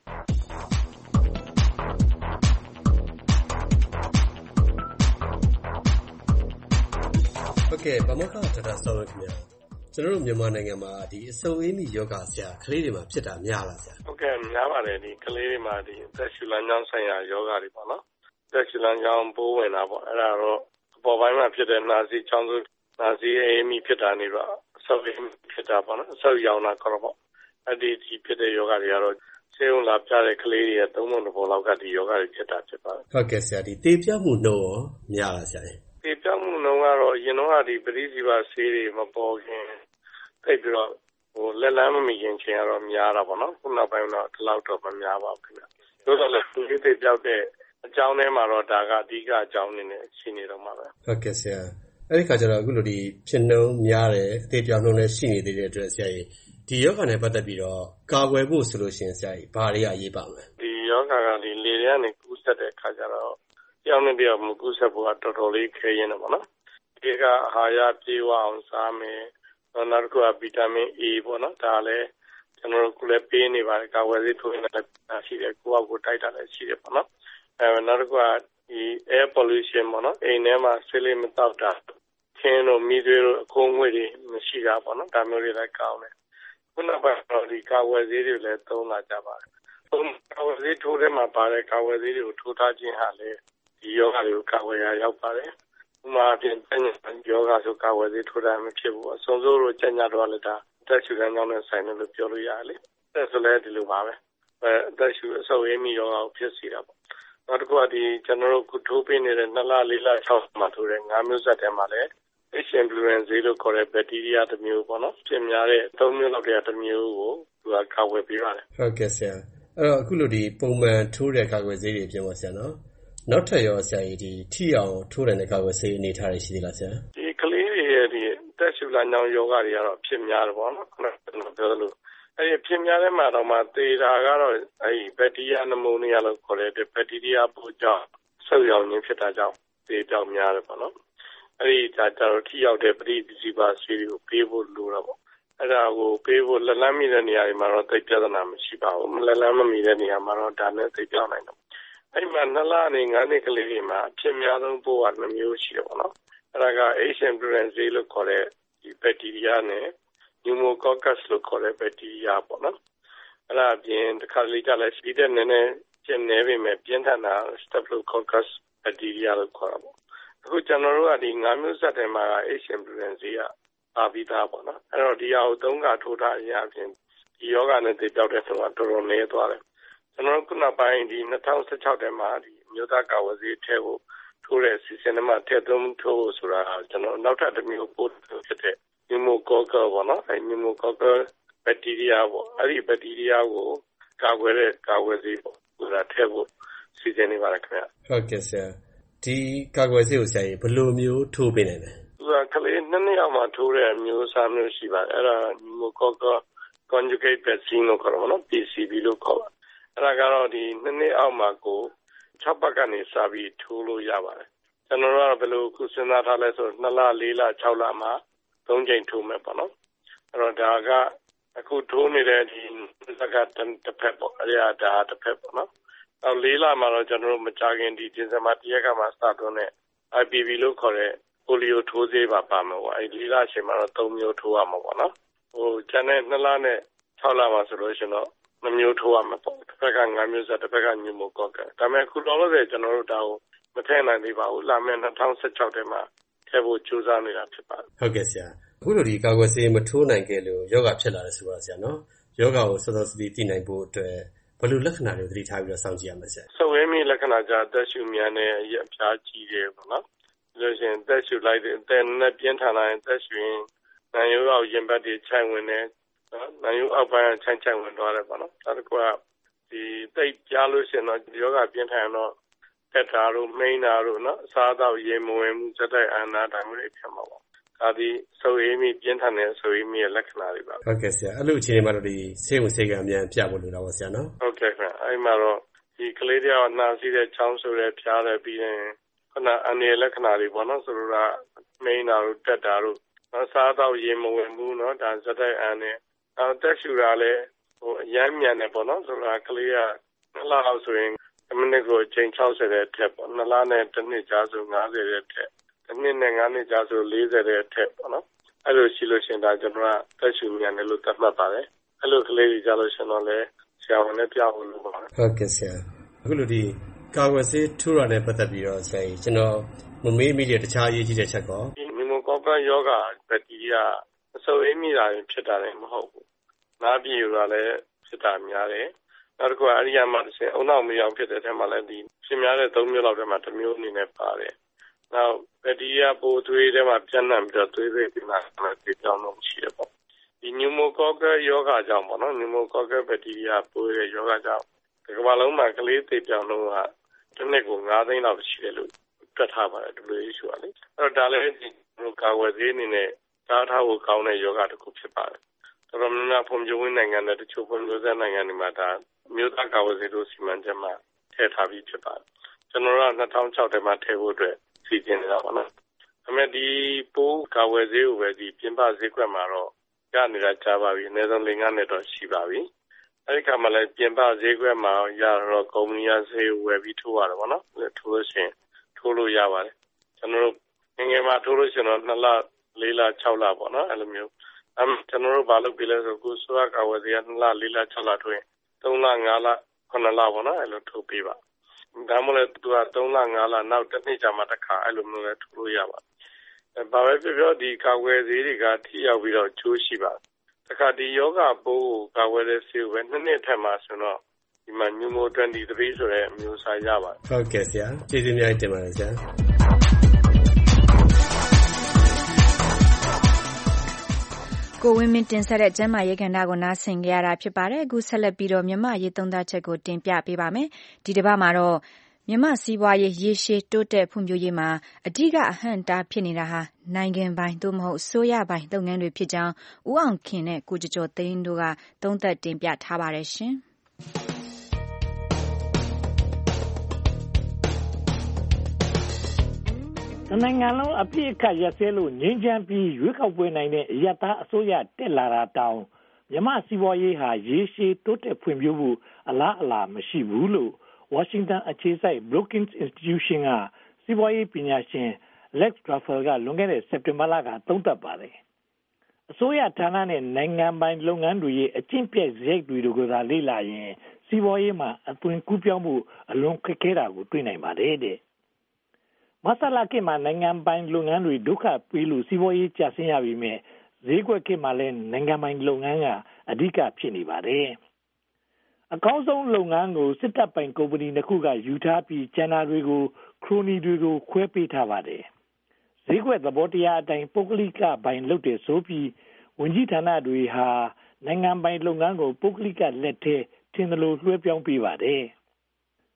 ဟုတ်ကဲ့ပါမောက္ခဒေါက်တာစောဝင်းခင်ဗျာကျွန်တော်တို့မြန်မာနိုင်ငံမှာဒီအဆုတ်အေးမိယောဂဆရာကလေးတွေမှာဖြစ်တာများလားဆရာဟုတ်ကဲ့များပါတယ်ဒီကလေးတွေမှာဒီအသက်ရှူလမ်းကြောင်းဆိုင်ရာယောဂတွေပေါ့နော်အသက်ရှူလမ်းကြောင်းပိုးဝင်တာပေါ့အဲ့ဒါတော့ပေါ်ပိုင်းမှာဖြစ်တဲ့နှာစေးချောင်းဆိုးနှာစေးအေးမိဖြစ်တာနေတော့အဆုတ်အေးမိဖြစ်တာပေါ့နော်အဆုတ်ရောင်တာခေါ်တော့ပေါ့အဲ့ဒီဖြစ်တဲ့ယောဂတွေကတော့ဆေးရုံလာပြတဲ့ကလေးတွေရဲ့3 ပုံ 1 ပုံလောက်ကဒီယောဂတွေဖြစ်တာဖြစ်ပါတယ်ဟုတ်ကဲ့ဆရာဒီတေးပြမှုနှုန်းရောများလားဆရာတေးပြမှုနှုန်းကတော့အရင်တော့ဒီပရိစီပါဆေးတွေမပေါ်ခင်သိပြီးတော့လက်လန်းမမီခင်ချိန်ကတော့များတာပေါ့နော်ခုနောက်ပိုင်းတော့ဒီလောက်တော့မများပါဘူးခင်ဗျတို့တော့လည်းဒီတေးပြောက်တဲ့အကြောင်းထဲမှာတော့ဒါကအဓိကအကြောင်းနေနဲ့ရှိနေတော့မှာပဲဟုတ်ကဲ့ဆရာအဲ့ဒီခါကျတော့အခုလိုဒီဖြစ်နှုန်းများတယ်အသေးပြောင်းနှုန်းလည်းရှိနေသေးတဲ့အတွက်ဆရာကြီးဒီယောဂနဲ့ပတ်သက်ပြီးတော့ကာကွယ်ဖို့ဆိုလို့ရှိရင်ဆရာကြီးဘာတွေအရေးပါမလဲဒီယောဂကဒီလေတွေကနေကူးစက်တဲ့ခါကျတော့ကြောင်းနေပြမကူးစက်ဖို့ကတော်တော်လေးခဲရင်တယ်ပေါ့နော်ဒီကအာဟာရပြေဝအောင်စားမယ်နောက်တစ်ခုကဗီတာမင် A ပေါ့နော်ဒါလည်းကျွန်တော်တို့ကလည်းပေးနေပါတယ်ကာကွယ်ဆေးထိုးနေတယ်ရှိတယ်ကိုယ့်အကူတိုက်တာလည်းရှိတယ်ပေါ့နော်နောက်တစ်ခုကဒီ air pollution ပေါ့နော်အိမ်ထဲမှာဆေးလေးမတောက်တာခင်းတို့မိသွေးတို့အခိုးငွေ့တွေမရှိတာပေါ့နော်ဒါမျိုးတွေလည်းကောင်းတယ်ခုနကတော့ဒီကာဝယ်ဆေးတွေလည်းသုံးလာကြပါတယ်ကာဝယ်ဆေးထိုးထဲမှာပါတဲ့ကာဝယ်ဆေးတွေကိုထိုးထားခြင်းဟာလည်းဒီယောဂတွေကိုကာဝယ်ရရောက်ပါတယ်ဥပမာအပြင်ယောဂဆိုကာဝယ်ဆေးထိုးတာမဖြစ်ဘူးအဆုံးစိုးတို့ကျန်ကြတော့လည်းဒါအသက်ရှူလမ်းကြောင်းနဲ့ဆိုင်တယ်လို့ပြောလို့ရတယ်လေအဲ့ဆိုလည်းဒီလိုပါပဲအသက်ရှူအဆုတ်အေးမိယောဂကိုဖြစ်စေတာပေါ့နောက်တစ်ခုကဒီကျွန်တော်တို့ခုထိုးပေးနေတဲ့2 လ 4 လ 6 မှာထိုးတဲ့5 မျိုးဆက်ထဲမှာလည်း H. influenza လို့ခေါ်တဲ့ဘက်တီးရီးယားတစ်မျိုးပေါ့နော်ပြင်များတဲ့3 မျိုးလောက်တည်းတစ်မျိုးကိုသူကကာကွယ်ပေးပါတယ်ဟုတ်ကဲ့ဆရာအဲ့တော့အခုလိုဒီပုံမှန်ထိုးတဲ့ကာကွယ်ဆေးတွေပြင်ပါဆရာနော်နောက်ထပ်ရောဆရာကြီးဒီထိအောင်ထိုးတဲ့ကာကွယ်ဆေးအနေထားတွေရှိသေးလားဆရာဒီကလေးတွေရဲ့ဒီတက်ရှူလမ်းကြောင်းယောဂတွေကတော့ဖြစ်များတယ်ပေါ့နော်ခုနကပြောသလိုအဲ့ဒီဖြစ်များတဲ့မှာတော့မှသေတာကတော့အဲ့ဒီဘက်တီးရီးယားနမိုးနီးယားလို့ခေါ်တဲ့ဘက်တီးရီးယားပိုးကြောင့်ဆုပ်ရောင်ခြင်းဖြစ်တာကြောင့်သေပြောက်များတယ်ပေါ့နော်အဲ့ဒီဒါကြတော့ထိရောက်တဲ့ပရိစီပါဆေးတွေကိုပေးဖို့လိုတာပေါ့အဲ့ဒါကိုပေးဖို့လက်လန်းမိတဲ့နေရာတွေမှာတော့သိပြဿနာမရှိပါဘူးလက်လန်းမမိတဲ့နေရာမှာတော့ဒါနဲ့သိပြောင်းနိုင်တယ်အဲ့မှာ2 လနဲ့5 နှစ်ကလေးတွေမှာအဖြစ်များဆုံးပိုးက2 မျိုးရှိတယ်ပေါ့နော်အဲ့ဒါက H. influenza လို့ခေါ်တဲ့ဒီဘက်တီးရီးယားနဲ့ pneumococcus လို့ခေါ်တဲ့ဘက်တီးရီးယားပေါ့နော်အဲ့ဒါအပြင်တစ်ခါလေးကြလဲရှိတဲ့နည်းနည်းကျင်းနေပြီမဲ့ပြင်းထန်တာ staphylococcus ဘက်တီးရီးယားလို့ခေါ်တာပေါ့အခုကျွန်တော်တို့ကဒီ5 မျိုးဆက်ထဲမှာ H. influenza ကပါပြီးသားပေါ့နော်အဲ့တော့ဒီဟာကို3 ခါထိုးထားရအပြင်ဒီယောဂနဲ့သိပြောက်တဲ့ဆုံးကတော်တော်နည်းသွားတယ်ကျွန်တော်ခုနောက်ပိုင်းဒီ2016ထဲမှာဒီမြို့သားကာဝယ်ဆေးထဲကိုထိုးတဲ့စီစဉ်မှာထည့်သွင်းထိုးဆိုတာကျွန်တော်နောက်ထပ်တစ်မျိုးပို့ဖြစ်တဲ့ pneumococcus ပေါ့နော်အဲ pneumococcus ဘက်တီးရီးယားပေါ့အဲ့ဒီဘက်တီးရီးယားကိုကာကွယ်တဲ့ကာဝယ်ဆေးပေါ့ဆိုတာထည့်ဖို့စီစဉ်နေပါတယ်ခင်ဗျဟုတ်ကဲ့ဆရာဒီကာကွယ်ဆေးကိုဆရာကြီးဘယ်လိုမျိုးထိုးပေးနိုင်လဲသူကကလေး2 ယောက်မှထိုးတဲ့အမျိုးအစားမျိုးရှိပါတယ်အဲ့ဒါ pneumococcal conjugate vaccine လို့ခေါ်တယ်နော် PCV လို့ခေါ်ပါတယ်အဲ့ဒါကတော့ဒီ2 အောက်မှာကို6 ပတ်ကနေစပြီးထိုးလို့ရပါတယ်ကျွန်တော်တို့ကဘယ်လိုခုစဉ်းစားထားလဲဆို2 လ 4 လ 6 လမှာ3 ကြိမ်ထိုးမယ်ပေါ့နော်အဲ့တော့ဒါကအခုထိုးနေတဲ့ဒီစကတစ်ဖက်ပေါ့အဲ့ဒါတစ်ဖက်ပေါ့နော်နောက်4 လမှာတော့ကျွန်တော်တို့မကြခင်ဒီဒီဇင်ဘာ1 ရက်ကမှစသွင်းတဲ့ IPV လို့ခေါ်တဲ့ပိုလီယိုထိုးဆေးပါမှာပေါ့အဲ့4 လအချိန်မှာတော့3 မျိုးထိုးရမှာပေါ့နော်ကျန်တဲ့2 လနဲ့6 လမှာဆိုလို့ရှိရင်တော့2 မျိုးထိုးရမှာပေါ့တစ်ဖက်က5 မျိုးဆက်တစ်ဖက်ကညူမိုကော့ကဒါပေမဲ့အခုတော့လည်းကျွန်တော်တို့ဒါကိုမထည့်နိုင်သေးပါဘူးလာမယ့်2016ထဲမှာထည့်ဖို့ကြိုးစားနေတာဖြစ်ပါတယ်ဟုတ်ကဲ့ဆရာအခုလိုဒီကာကွယ်ဆေးမထိုးနိုင်ခဲ့လို့ယောဂဖြစ်လာတယ်ဆိုတော့ဆရာနော်ယောဂကိုစောစောစီးသိနိုင်ဖို့အတွက်ဘယ်လိုလက္ခဏာတွေသတိထားပြီးတော့စောင့်ကြည့်ရမလဲဆရာဆုပ်ဝဲမိလက္ခဏာကြသက်ရှူမြန်တဲ့အဖျားကြီးတယ်ပေါ့နော်လို့ရှိရင်သက်ရှူလိုက်တဲ့အနဲ့ပြင်းထန်လာရင်သက်ရှူရင်နာယိုးအောက်ရင်ဘတ်တွေခြိုက်ဝင်တယ်နော်နာယိုးအောက်ပိုင်းခြိုက်ဝင်သွားတယ်ပေါ့နော်နောက်တစ်ခုကဒီတိတ်ပြားလို့ရှိရင်တော့ယောဂပြင်းထန်တော့တက်တာတို့မိန်းတာတို့နော်အစားအသောက်ရေမဝင်မှုစက်တိုက်အာနာတိုင်းတွေဖြစ်မှာပေါ့ဒါဒီဆုပ်ဝဲမိပြင်းထန်တဲ့ဆုပ်ဝဲမိရဲ့လက္ခဏာတွေပါဟုတ်ကဲ့ဆရာအဲ့လိုအခြေအနေမှာတော့ဒီဆေးဝင်ဆေးကအမြန်ပြဖို့လိုတာပေါ့ဆရာနော်ဟုတ်ကဲ့ခင်အဲ့မှာတော့ဒီကလေးတွေကနှာစီးတဲ့ချောင်းဆိုတဲ့ဖျားတယ်ပြီးရင်ခုနအနေလက္ခဏာတွေပေါ့နော်ဆိုတော့မိန်းတာတို့တက်တာတို့နော်စားတော့ရေမဝင်ဘူးနော်ဒါစက်တိုက်အာနဲ့နောက်တက်ရှူတာလည်းအရမ်းမြန်တယ်ပေါ့နော်ဆိုတော့ကလေးက2 လလောက်ဆိုရင်မိနစ်ကိုအချိန်60တဲ့ထက်ပေါ့2 လနဲ့1 နှစ်ကြာဆို50တဲ့ထက်1 နှစ်နဲ့5 နှစ်ကြာဆို40တဲ့ထက်ပေါ့နော်အဲ့လိုရှိလို့ရှင်ဒါကျွန်တော်ကတက်ရှူမြန်တယ်လို့သတ်မှတ်ပါတယ်အဲ့လိုကလေးတွေကြာလို့ရှင်တော့လည်းဆရာဝန်နဲ့ပြဖို့လိုပါတယ်ဟုတ်ကဲ့ဆရာအခုလိုဒီကာကွယ်ဆေးထိုးရတဲ့ပတ်သက်ပြီးတော့ဆရာကြီးကျွန်တော်မမေးမိတဲ့တခြားအရေးကြီးတဲ့ချက်ကောဒီနီမိုကော့ကာယောဂဘက်တီးရီးယားအဆုပ်အေးမိတာဖြစ်တာလည်းမဟုတ်ဘူးနားပြေကလည်းဖြစ်တာများတယ်နောက်တစ်ခုအရိယာမှာတစ်ဆင့်အုံနောက်မြောင်ဖြစ်တဲ့ထဲမှာလည်းဒီဖြစ်များတဲ့3 မျိုးလောက်ထဲမှာ1 မျိုးအနေနဲ့ပါတယ်နောက်ဘက်တီးရီးယားပိုးသွေးထဲမှာပြန့်နှံ့ပြီးတော့သွေးတွေပြင်းလာတယ်ဒီကြောင့်လို့ရှိတယ်ပေါ့ဒီနီမိုကော့ကာယောဂကြောင့်ပေါ့နော်နီမိုကော့ကာဘက်တီးရီးယားပိုးရဲ့ယောဂကြောင့်ဒီကမ္ဘာလုံးမှာကလေးသေပြောင်းလို့ကတစ်နှစ်ကို9 သိန်းလောက်ရှိတယ်လို့တွက်ထားပါတယ် WHO ကလေအဲ့တော့ဒါလည်းဒီကာကွယ်ဆေးအနေနဲ့ထားဖို့ကောင်းတဲ့ယောဂတစ်ခုဖြစ်ပါတယ်တော်တော်များများဖွံ့ဖြိုးရေးနိုင်ငံတွေတချို့ဖွံ့ဖြိုးဆဲနိုင်ငံတွေမှာဒါမြို့သားကာကွယ်ဆေးတို့စီမံချက်မှာထည့်ထားပြီးဖြစ်ပါတယ်ကျွန်တော်တို့က2006ထဲမှာထည့်ဖို့အတွက်စီစဉ်နေတာပါနော်ဒါပေမဲ့ဒီပိုးကာကွယ်ဆေးကိုပဲဒီပြင်ပဈေးကွက်မှာတော့ရနေတာကြားပါပြီအနည်းဆုံး5 နှစ်တော့ရှိပါပြီအဲ့ဒီခါမှလည်းပြင်ပဈေးကွက်မှာရတော့ကုမ္ပဏီကဆေးဝယ်ပြီးထိုးရတယ်ပေါ့နော်ထိုးလို့ရှိရင်ထိုးလို့ရပါတယ်ကျွန်တော်တို့ငယ်မှာထိုးလို့ရှိရင်တော့2 လ 4 လ 6 လပေါ့နော်အဲ့လိုမျိုးကျွန်တော်တို့ဘာလုပ်ပြလဲဆိုကိုစွာကာဝယ်စီက2 လ 4 လ 6 လထိုးရင်3 လ 5 လ 9 လပေါ့နော်အဲ့လိုထိုးပေးပါဒါမှမဟုတ်သူက3 လ 5 လနောက်တစ်နှစ်ကြာမှတစ်ခါအဲ့လိုမျိုးလည်းထိုးလို့ရပါတယ်ဘာပဲပြောဒီကာဝယ်ဆေးတွေကထိရောက်ပြီးတော့ချိုးရှိပါတယ်တခါဒီယောဂပိုးကိုကာဝယ်တဲ့ဆေးပဲ2 နှစ်ထက်မှဆိုတော့ဒီမှာ Pneumo 23ဆိုတဲ့အမျိုးအစားရပါတယ်ဟုတ်ကဲ့ဆရာကျေးဇူးများတင်ပါတယ်ဆရာကိုဝင်းမင်းတင်ဆက်တဲ့ကျမ်းမာရေးကဏ္ဍကိုနားဆင်ကြရတာဖြစ်ပါတယ်အခုဆက်လက်ပြီးတော့မြန်မာရေးသုံးသပ်ချက်ကိုတင်ပြပေးပါမယ်ဒီတစ်ပတ်မှာတော့မြန်မာစီးပွားရေးရေရှည်တိုးတက်ဖွံ့ဖြိုးရေးမှာအဓိကအဟန့်အတားဖြစ်နေတာဟာနိုင်ငံပိုင်သို့မဟုတ်အစိုးရပိုင်လုပ်ငန်းတွေဖြစ်ကြောင်းဦးအောင်ခင်နဲ့ကိုကျော်သိန်းတို့ကသုံးသပ်တင်ပြထားပါတယ်ရှင်နိုင်ငံလုံးအပြည့်အခတ်ရစဲလို့ငြိမ်းချမ်းပြီးရွေးကောက်ပွဲနိုင်တဲ့အရပ်သားအစိုးရတက်လာတာတောင်မြန်မာစီးပွားရေးဟာရေရှည်တိုးတက်ဖွံ့ဖြိုးဖို့အလားအလာမရှိဘူးလို့ဝါရှင်တန်အခြေစိုက် Brookings Institution ကစီးပွားရေးပညာရှင် Lex Raffel ကလွန်ခဲ့တဲ့စက်တင်ဘာလကသုံးသပ်ပါတယ်အစိုးရဌာနနဲ့နိုင်ငံပိုင်လုပ်ငန်းတွေရဲ့အကျင့်ပြည့်စရိုက်တွေကိုသာလေ့လာရင်စီးပွားရေးမှာအသွင်ကူးပြောင်းမှုအလွန်ခက်ခဲတာကိုတွေ့နိုင်ပါတယ်တဲ့မဆလာခေတ်မှာနိုင်ငံပိုင်လုပ်ငန်းတွေဒုက္ခပေးလို့စီးပွားရေးကျဆင်းရပြီမဲ့ဈေးကွက်ခေတ်မှာလည်းနိုင်ငံပိုင်လုပ်ငန်းကအဓိကဖြစ်နေပါတယ်အကောင်းဆုံးလုပ်ငန်းကိုစစ်တပ်ပိုင်ကုမ္ပဏီတစ်ခုကယူထားပြီးကျန်တာတွေကိုခရိုနီတွေကိုခွဲပေးထားပါတယ်ဈေးကွက်သဘောတရားအတိုင်းပုဂ္ဂလိကပိုင်လုပ်တယ်ဆိုပြီးဝန်ကြီးဌာနတွေဟာနိုင်ငံပိုင်လုပ်ငန်းကိုပုဂ္ဂလိကလက်ထဲထင်သလိုလွှဲပြောင်းပေးပါတယ်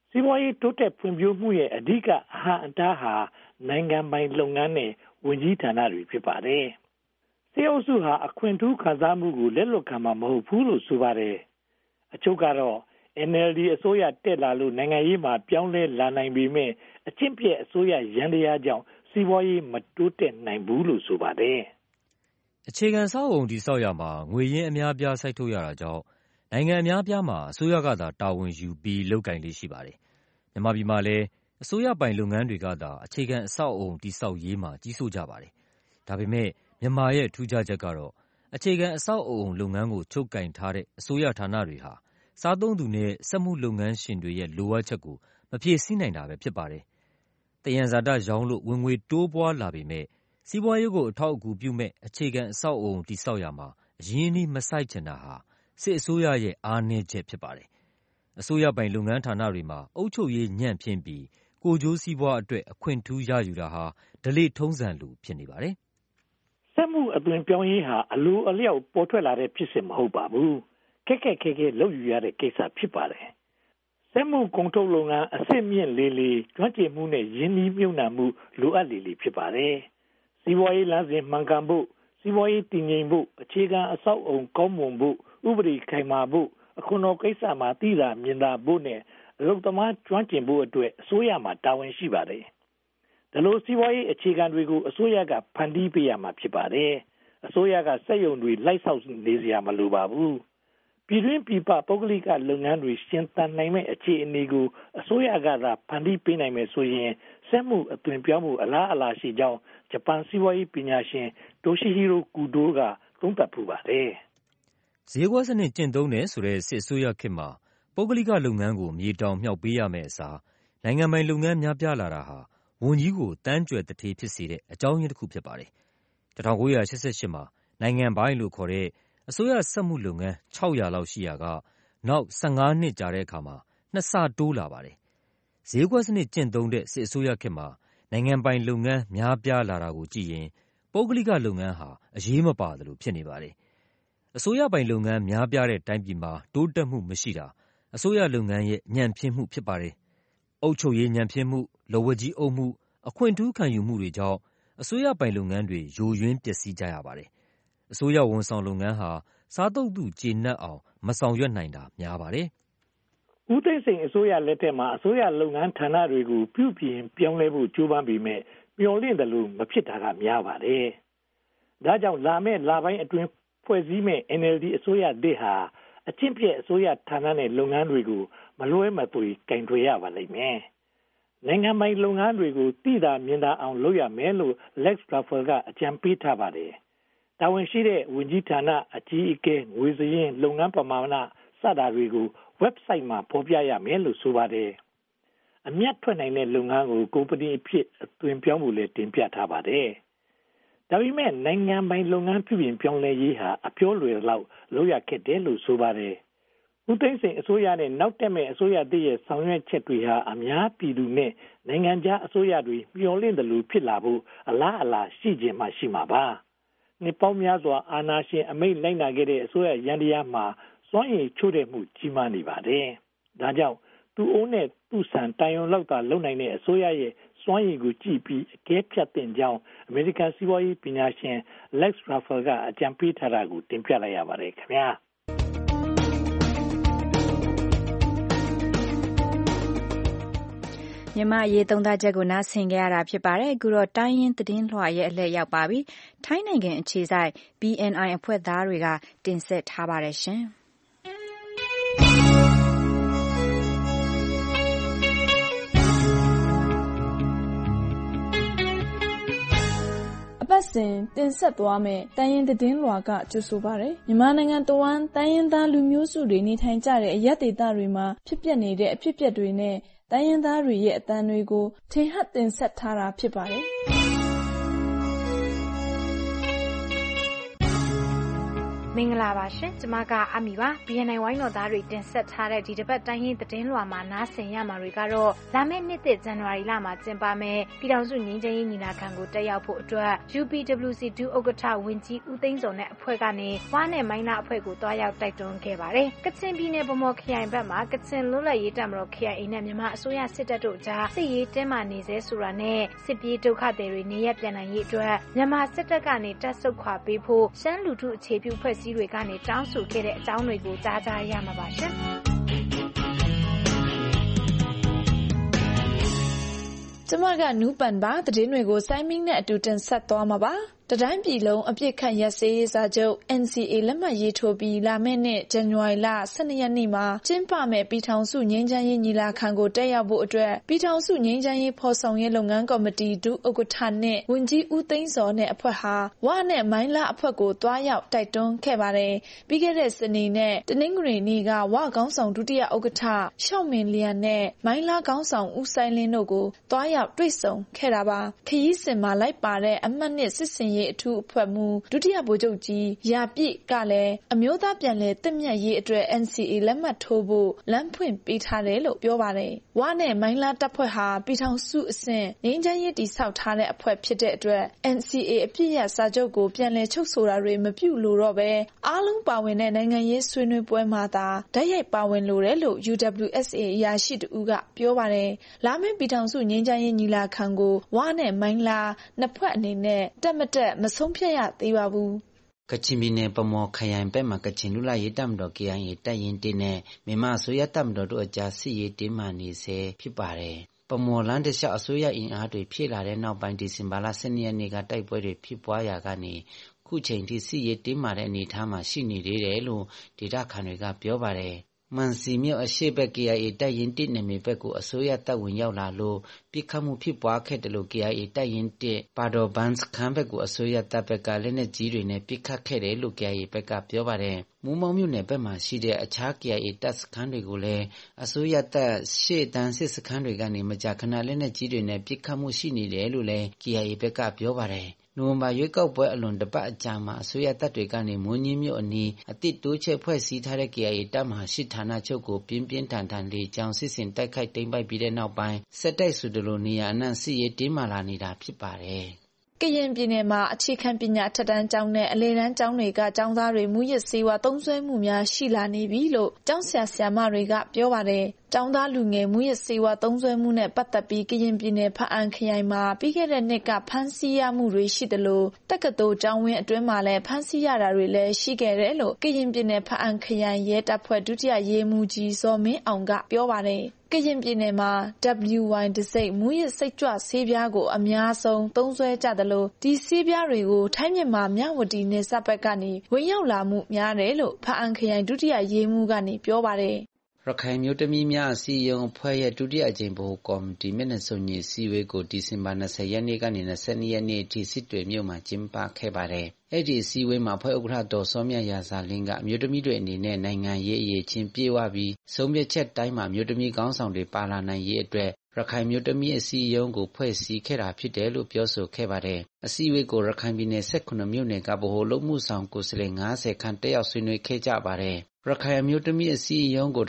စီးပွားရေးတိုးတက်ဖွံ့ဖြိုးမှုရဲ့အဓိကအဟန့်အတားဟာနိုင်ငံပိုင်လုပ်ငန်းနဲ့ဝန်ကြီးဌာနတွေဖြစ်ပါတယ်။စစ်အုပ်စုဟာအခွင့်ထူးခံစားမှုကိုလက်လွတ်ခံမှာမဟုတ်ဘူးလို့ဆိုပါတယ်။အချုပ်ကတော့ NLD အစိုးရတက်လာလို့နိုင်ငံရေးမှာပြောင်းလဲလာနိုင်ပေမဲ့အကျင့်ပြည့်အစိုးရရန်တရားကြောင့်စီးပွားရေးမတိုးတက်နိုင်ဘူးလို့ဆိုပါတယ်။အခြေခံအဆောက်အအုံတည်ဆောက်ရမှာငွေရင်းအများပြားစိုက်ထုတ်ရတာကြောင့်နိုင်ငံအများပြားမှာအစိုးရကသာတာဝန်ယူပြီးလုပ်ကိုင်လေးရှိပါတယ်။မြန်မာပြည်မှာလည်းအစိုးရပိုင်လုပ်ငန်းတွေကသာအခြေခံအဆောက်အအုံတည်ဆောက်ရေးမှာကြီးစိုးကြပါတယ်။ဒါပေမဲ့မြန်မာရဲ့ထူးခြားချက်ကတော့အခြေခံအဆောက်အအုံလုပ်ငန်းကိုချုပ်ကိုင်ထားတဲ့အစိုးရဌာနတွေဟာစားသုံးသူနဲ့စက်မှုလုပ်ငန်းရှင်တွေရဲ့လိုအပ်ချက်ကိုမဖြည့်ဆည်းနိုင်တာပဲဖြစ်ပါတယ်။သယံဇာတရောင်းလို့ဝင်ငွေတိုးပွားလာပေမဲ့စီးပွားရေးကိုအထောက်အကူပြုမဲ့အခြေခံအဆောက်အအုံတည်ဆောက်ရမှာအရင်းအနှီးမစိုက်ချင်တာဟာစစ်အစိုးရရဲ့အားနည်းချက်ဖြစ်ပါတယ်။အစိုးရပိုင်လုပ်ငန်းဌာနတွေမှာအုပ်ချုပ်ရေးညံ့ဖျင်းပြီးကိုယ်ကျိုးစီးပွားအတွက်အခွင့်ထူးရယူတာဟာဓလေ့ထုံးစံလိုဖြစ်နေပါတယ်။စက်မှုအသွင်ပြောင်းရေးဟာအလိုအလျောက်ပေါ်ထွက်လာတဲ့ဖြစ်စဉ်မဟုတ်ပါဘူး။ခက်ခဲလုပ်ယူရတဲ့ကိစ္စဖြစ်ပါတယ်။စက်မှုကုန်ထုတ်လုပ်ငန်းအစစ်မြင့်လေကျွမ်းကျင်မှုနဲ့ရင်းနှီးမြှုပ်နှံမှုလိုအပ်လေဖြစ်ပါတယ်။စီးပွားရေးလမ်းစဉ်မှန်ကန်ဖို့စီးပွားရေးတည်ငြိမ်ဖို့အခြေခံအဆောက်အုံကောင်းမွန်ဖို့ဥပဒေခိုင်မာဖို့အခွန်တော်ကိစ္စမှာသိတာမြင်တာဖို့နဲ့အလုပ်သမားကျွမ်းကျင်ဖို့အတွက်အစိုးရမှာတာဝန်ရှိပါတယ်။ဒါလိုစီးပွားရေးအခြေခံတွေကိုအစိုးရကဖန်တီးပေးရမှာဖြစ်ပါတယ်။အစိုးရကစက်ရုံတွေလိုက်ဆောက်နေစရာမလိုပါဘူး။ပြည်တွင်းပြည်ပပုဂ္ဂလိကလုပ်ငန်းတွေရှင်သန်နိုင်မဲ့အခြေအနေကိုအစိုးရကသာဖန်တီးပေးနိုင်မယ်ဆိုရင်စက်မှုအသွင်ပြောင်းမှုအလားအလာရှိကြောင်းဂျပန်စီးပွားရေးပညာရှင်တိုရှိဟီရိုကူဒိုကသုံးသပ်ပူပါတယ်။ဈေးကွက်စနစ်ကျင့်သုံးတယ်ဆိုတဲ့စစ်အစိုးရခေတ်မှာပုဂ္ဂလိကလုပ်ငန်းကိုမြေတောင်မြှောက်ပေးရမယ့်အစားနိုင်ငံပိုင်လုပ်ငန်းများပြားလာတာဟာဝန်ကြီးကိုတန်းကြွယ်တထေးဖြစ်စေတဲ့အကြောင်းရင်းတစ်ခုဖြစ်ပါတယ်။1988မှာနိုင်ငံပိုင်လို့ခေါ်တဲ့အစိုးရစက်မှုလုပ်ငန်း600လောက်ရှိရာကနောက်15နှစ်ကြာတဲ့အခါမှာ2ဆတိုးလာပါတယ်။ဈေးကွက်စနစ်ကျင့်သုံးတဲ့စစ်အစိုးရခေတ်မှာနိုင်ငံပိုင်လုပ်ငန်းများပြားလာတာကိုကြည့်ရင်ပုဂ္ဂလိကလုပ်ငန်းဟာအရေးမပါသလိုဖြစ်နေပါတယ်။အစိုးရပိုင်လုပ်ငန်းများပြားတဲ့တိုင်းပြည်မှာတိုးတက်မှုမရှိတာအစိုးရလုပ်ငန်းရဲ့ညံ့ဖျင်းမှုဖြစ်ပါတယ်။အုပ်ချုပ်ရေးညံ့ဖျင်းမှုလက်ဝါးကြီးအုပ်မှုအခွင့်ထူးခံယူမှုတွေကြောင့်အစိုးရပိုင်လုပ်ငန်းတွေယိုယွင်းပျက်စီးကြရပါတယ်။အစိုးရဝန်ဆောင်လုပ်ငန်းဟာစားသုံးသူကျေနပ်အောင်မဆောင်ရွက်နိုင်တာများပါတယ်။ဦးသိန်းစိန်အစိုးရလက်ထက်မှာအစိုးရလုပ်ငန်းဌာနတွေကိုပြုပြင်ပြောင်းလဲဖို့ကြိုးပမ်းပေမဲ့မျှော်လင့်တယ်လို့မဖြစ်တာကများပါတယ်။ဒါကြောင့်လာမယ့်လပိုင်းအတွင်းဖွဲ့စည်းမဲ့ NLD အစိုးရသစ်ဟာအကျင့်ပြည့်အစိုးရဌာနနဲ့လုပ်ငန်းတွေကိုမလွှဲမသွေကင်တွယ်ရပါလိမ့်မယ်။နိုင်ငံပိုင်လုပ်ငန်းတွေကိုသိတာမြင်တာအောင်လုပ်ရမယ်လို့ Lex Raffel ကအကြံပေးထားပါတယ်။တာဝန်ရှိတဲ့ဝန်ကြီးဌာနအကြီးအကဲငွေစရင်းလုပ်ငန်းပမာဏစတာတွေကို website မှာဖော်ပြရမယ်လို့ဆိုပါတယ်။အမြတ်ထွက်နိုင်တဲ့လုပ်ငန်းကိုကုမ္ပဏီအဖြစ်အသွင်ပြောင်းဖို့လည်းတင်ပြထားပါတယ်။ဒါပေမဲ့နိုင်ငံပိုင်လုပ်ငန်းပြုပြင်ပြောင်းလဲရေးဟာအပြောလွယ်လောက်လုပ်ရခဲ့တယ်လို့ဆိုပါတယ်။ဦးသိန်းစိန်အစိုးရနဲ့နောက်တက်မဲ့အစိုးရတည်းရဲ့ဆောင်ရွက်ချက်တွေဟာအများပြည်သူနဲ့နိုင်ငံခြားအစိုးရတွေမျှော်လင့်တယ်လို့ဖြစ်လာဖို့အလားအလာရှိခြင်းမှရှိမှာပါ။နှစ်ပေါင်းများစွာအာဏာရှင်အမိန့်လိုက်နာခဲ့တဲ့အစိုးရရန်တရားမှာစွမ်းရည်ချို့တဲ့မှုကြီးမားနေပါတယ်။ဒါကြောင့်သူ့အိုးနဲ့သူ့ဆန်တိုင်ယုံလောက်သာလုံနိုင်တဲ့အစိုးရရဲ့စွမ်းရည်ကိုကြည့်ပြီးအကဲဖြတ်တင်ကြောင်းအမေရိကန်စီးပွားရေးပညာရှင် Lex Raffel ကအကြံပေးထားတာကိုတင်ပြလိုက်ရပါတယ်ခင်ဗျာမြန်မာရေးသုံးသပ်ချက်ကိုနားဆင်ကြရတာဖြစ်ပါတယ်အခုတော့တိုင်းရင်းသတင်းလွှာရဲ့အလှည့်ရောက်ပါပြီထိုင်းနိုင်ငံအခြေစိုက် BNI အဖွဲ့သားတွေကတင်ဆက်ထားပါတယ်ရှင်ပတ်စဉ်တင်ဆက်သွားမယ်တိုင်းရင်းသတင်းလွှာကကြိုဆိုပါရယ်မြန်မာနိုင်ငံတဝန်းတိုင်းရင်းသားလူမျိုးစုတွေနေထိုင်ကြတဲ့အရပ်ဒေသတွေမှာဖြစ်ပျက်နေတဲ့အဖြစ်အပျက်တွေနဲ့တိုင်းရင်းသားတွေရဲ့အသံတွေကိုထင်ဟပ်တင်ဆက်ထားတာဖြစ်ပါတယ်မမင်္ဂလာပါရှင်ကျမကအမီပါ BNN ဝိုင်းတော်သားတွေတင်ဆက်ထားတဲ့ဒီတစ်ပတ်တိုင်းရင်းသတင်းလွှာမှာနားဆင်ရမှာတွေကတော့လာမယ့်နှစ်သစ်ဇန်နဝါရီလမှာကျင်းပမယ့်ပြည်ထောင်စုငြိမ်းချမ်းရေးညီလာခံကိုတက်ရောက်ဖို့အတွက် UPWC ဒုဥက္ကဋ္ဌဝန်ကြီးဦးသိန်းစောနဲ့အဖွဲ့ကနေဝါနဲ့မိုင်းလာအဖွဲ့ကိုတွားရောက်တိုက်တွန်းခဲ့ပါတယ်။ကချင်ပြည်နယ်ဗမော်ခရိုင်ဘက်မှာကချင်လွတ်လပ်ရေးတပ်မတော် KIA နဲ့မြန်မာအစိုးရစစ်တပ်တို့ကြားစစ်ရေးတင်းမာနေစေဆိုတာနဲ့စစ်ပြေးဒုက္ခသည်တွေနေရပြန်နိုင်ရေးအတွက်မြန်မာစစ်တပ်ကနေတပ်ဆုတ်ခွာပေးဖို့ရှမ်းလူထုအခြေပြုဖွဲ့စည်းတွေကနေတောင်းဆိုခဲ့တဲ့အကြောင်းတွေကိုကြားကြရမှာပါရှင်ကျမကနူးပန်ပါသတင်းတွေကိုစိုင်းမင်းနဲ့အတူတင်ဆက်သွားမှာပါတတိုင်းပြည်လုံးအပြစ်ခတ်ရက်စေးစာချုပ် NCA လက်မှတ်ရေးထိုးပြီးလာမယ့်နှစ်ဇန်နဝါရီလ12ရက်နေ့မှာကျင်းပမယ့်ပြည်ထောင်စုငြိမ်းချမ်းရေးညီလာခံကိုတက်ရောက်ဖို့အတွက်ပြည်ထောင်စုငြိမ်းချမ်းရေးဖော်ဆောင်ရေးလုပ်ငန်းကော်မတီဒုဥက္ကဋ္ဌနဲ့ဝန်ကြီးဦးသိန်းစောနဲ့အဖွဲ့ဟာဝါနဲ့မိုင်းလာအဖွဲ့ကိုတွားရောက်တိုက်တွန်းခဲ့ပါတယ်ပြီးခဲ့တဲ့စနေနဲ့တနင်္ဂနွေနေ့ကဝါခေါင်းဆောင်ဒုတိယဥက္ကဋ္ဌရှောက်မင်လျံနဲ့မိုင်းလာခေါင်းဆောင်ဦးဆိုင်လင်းတို့ကိုတွားရောက်တွေ့ဆုံခဲ့တာပါခရီးစဉ်မှာလိုက်ပါတဲ့အမှတ်နှစ်စစ်စင်ရေးအထူးအဖွဲ့မှူးဒုတိယဗိုလ်ချုပ်ကြီးရာပြည့်ကလည်းအမျိုးသားပြန်လည်တည်မြတ်ရေးအတွက် NCA လက်မှတ်ထိုးဖို့လမ်းဖွင့်ပေးထားတယ်လို့ပြောပါတယ်။ဝါနဲ့မိုင်းလာတပ်ဖွဲ့ဟာပြည်ထောင်စုအဆင့်ငြိမ်းချမ်းရေးတည်ဆောက်ထားတဲ့အဖွဲ့ဖြစ်တဲ့အတွက် NCA အပြည့်ရစာချုပ်ကိုပြန်လည်ချုပ်ဆိုတာတွေမပြုလို့တော့ပဲအားလုံးပါဝင်တဲ့နိုင်ငံရေးဆွေးနွေးပွဲမှာသာဓာတ်ရိုက်ပါဝင်လိုတယ်လို့ UWSA အရာရှိတူကပြောပါတယ်။လာမယ့်ပြည်ထောင်စုငြိမ်းချမ်းရေးညီလာခံကိုဝါနဲ့မိုင်းလာနှစ်ဖွဲ့အနေနဲ့တက်မတက်မဆုံးဖြတ်ရသေးပါဘူးကချင်ပြည်နယ်ဗမော်ခရိုင်ဘက်မှာကချင်လူလာရေးတပ်မတော် KIA တပ်ရင်း1နဲ့မြန်မာအစိုးရတပ်မတော်တို့အကြားစစ်ရေးတင်းမာနေစေဖြစ်ပါတယ်။ဗမော်လန်းတလျှောက်အစိုးရအင်အားတွေဖြည့်လာတဲ့နောက်ပိုင်းဒီဇင်ဘာလ12ရက်နေ့ကတိုက်ပွဲတွေဖြစ်ပွားရာကနေခုချိန်ထိစစ်ရေးတင်းမာတဲ့အနေအထားမှာရှိနေသေးတယ်လို့ဒေသခံတွေကပြောပါတယ်။မန်စီမြို့အရှိဘက် KIA တပ်ရင်း1နယ်မြေဘက်ကိုအစိုးရတပ်ဝင်ရောက်လာလို့ပြစ်ခတ်မှုဖြစ်ပွားခဲ့တယ်လို့ KIA တပ်ရင်း1ပါတော်ဘန်စခန်းဘက်ကိုအစိုးရတပ်ဘက်ကလက်နက်ကြီးတွေနဲ့ပြစ်ခတ်ခဲ့တယ်လို့ KIA ဘက်ကပြောပါတယ်။မူးမောင်းမြို့နယ်ဘက်မှာရှိတဲ့အခြား KIA တပ်စခန်းတွေကိုလည်းအစိုးရတပ်ရှေ့တန်းစစ်စခန်းတွေကနေမကြာခဏလက်နက်ကြီးတွေနဲ့ပြစ်ခတ်မှုရှိနေတယ်လို့လည်း KIA ဘက်ကပြောပါတယ်။နိုဝင်ဘာရွေးကောက်ပွဲအလွန်တပတ်အကြာမှာအစိုးရတပ်တွေကနေမွန်းကြီးမြို့အနီးအသစ်တိုးချဲ့ဖွဲ့စည်းထားတဲ့ KIA တပ်မဟာရှိဌာနချုပ်ကိုပြင်းပြင်းထန်ထန်လေကြောင်းစစ်ဆင်တိုက်ခိုက်သိမ်းပိုက်ပြီးတဲ့နောက်ပိုင်းဆက်တိုက်ဆိုသလိုနေရာအနှံ့စစ်ရေးတင်းမာလာနေတာဖြစ်ပါတယ်ကရင်ပြည်နယ်မှာအခြေခံပညာထက်တန်းကျောင်းနဲ့အလယ်တန်းကျောင်းတွေကကျောင်းသားတွေမူရစ်ဆေးဝါးသုံးစွဲမှုများရှိလာနေပြီလို့ကျောင်းဆရာဆရာမတွေကပြောပါတယ်။ကျောင်းသားလူငယ်မူရစ်ဆေးဝါးသုံးစွဲမှုနဲ့ပတ်သက်ပြီးကရင်ပြည်နယ်ဖားအံခရိုင်မှာပြီးခဲ့တဲ့နှစ်ကဖမ်းဆီးရမှုတွေရှိတယ်လို့တက္ကသိုလ်ကျောင်းဝင်းအတွင်းမှာလည်းဖမ်းဆီးရတာတွေလည်းရှိခဲ့တယ်လို့ကရင်ပြည်နယ်ဖားအံခရိုင်ရဲတပ်ဖွဲ့ဒုတိယရဲမှူးကြီးဇော်မင်းအောင်ကပြောပါတယ်။ကရင်ပြည်နယ်မှာ WY တစိတ်မူရစ်စိတ်ကြွဆေးပြားကိုအများဆုံးသုံးစွဲကြတယ်လို့ဒီဆေးပြားတွေကိုထိုင်းမြန်မာမြဝတီနယ်စပ်ဘက်ကနေဝင်ရောက်လာမှုများတယ်လို့ဖားအံခရိုင်ဒုတိယရဲမှူးကနေပြောပါတယ်ရခိုင်မျိုးသမီးများအစည်းအရုံးအဖွဲ့ရဲ့ဒုတိယအကြိမ်ဗဟိုကော်မတီမျက်နှာစုံညီအစည်းအဝေးကိုဒီဇင်ဘာ20ရက်နေ့ကနေ22ရက်နေ့အထိစစ်တွေမြို့မှာကျင်းပခဲ့ပါတယ်။အဲ့ဒီအစည်းအဝေးမှာအဖွဲ့ဥက္ကဋ္ဌဒေါ်စောမြရာဇာလင်းကအမျိုးသမီးတွေအနေနဲ့နိုင်ငံရေးအရေးချင်းပြေဝပြီးဆုံးဖြတ်ချက်တိုင်းမှာမျိုးသမီးခေါင်းဆောင်တွေပါလာနိုင်ရေးအတွက်ရခိုင်မျိုးသမီးအစည်းအရုံးကိုဖွဲ့စည်းခဲ့တာဖြစ်တယ်လို့ပြောဆိုခဲ့ပါတယ်။အစည်းအဝေးကိုရခိုင်ပြည်နယ်18မြို့နယ်ကဗဟိုလုပ်မှုဆောင်ကိုယ်စားလှယ်90ခန့်တက်ရောက်ဆွေးနွေးခဲ့ကြပါတယ်။ရခိုင်အမျိုးသမီးအစည်းအရုံးကို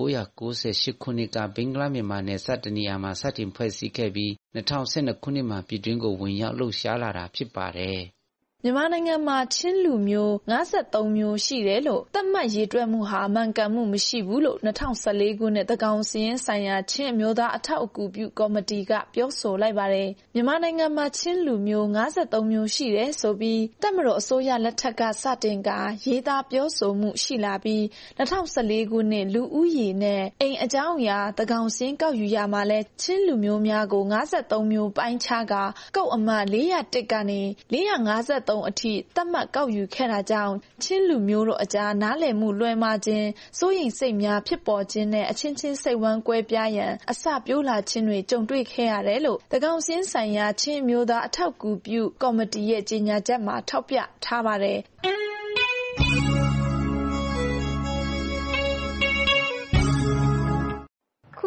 1998ခုနှစ်ကဘင်္ဂလားမြန်မာနယ်စပ်တနေရာမှာစတင်ဖွဲ့စည်းခဲ့ပြီး2012ခုနှစ်မှာပြည်တွင်းကိုဝင်ရောက်လှုပ်ရှားလာတာဖြစ်ပါတယ်။မြန်မာနိုင်ငံမှာချင်းလူမျိုး53မျိုးရှိတယ်လို့သတ်မှတ်ရေးတွက်မှုဟာမှန်ကန်မှုမရှိဘူးလို့2014ခုနှစ်သကောင်စီရင်ဆိုင်ရာချင်းအမျိုးသားအထောက်အကူပြုကော်မတီကပြောဆိုလိုက်ပါတယ်။မြန်မာနိုင်ငံမှာချင်းလူမျိုး53မျိုးရှိတယ်ဆိုပြီးတပ်မတော်အစိုးရလက်ထက်ကစတင်ကရေးသားပြောဆိုမှုရှိလာပြီး2014ခုနှစ်လူဦးရေနဲ့အိမ်အကြောင်းအရာသကောင်စီရင်ကောက်ယူရမှာလဲချင်းလူမျိုးများကို53မျိုးပိုင်းခြားကကောက်အမှတ်401ကနေ453အထိသတ်မှတ်ကောက်ယူခဲ့တာကြောင့်ချင်းလူမျိုးတို့အကြားနားလည်မှုလွဲမှားခြင်းစိုးရိမ်စိတ်များဖြစ်ပေါ်ခြင်းနဲ့အချင်းချင်းစိတ်ဝမ်းကွဲပြားရန်အစပြိုးလာခြင်းတွေကြုံတွေ့ခဲ့ရတယ်လို့သကောင်စင်းဆိုင်ရာချင်းမျိုးသားအထောက်အကူပြုကော်မတီရဲ့ကြေညာချက်မှာထောက်ပြထားပါတယ်ခု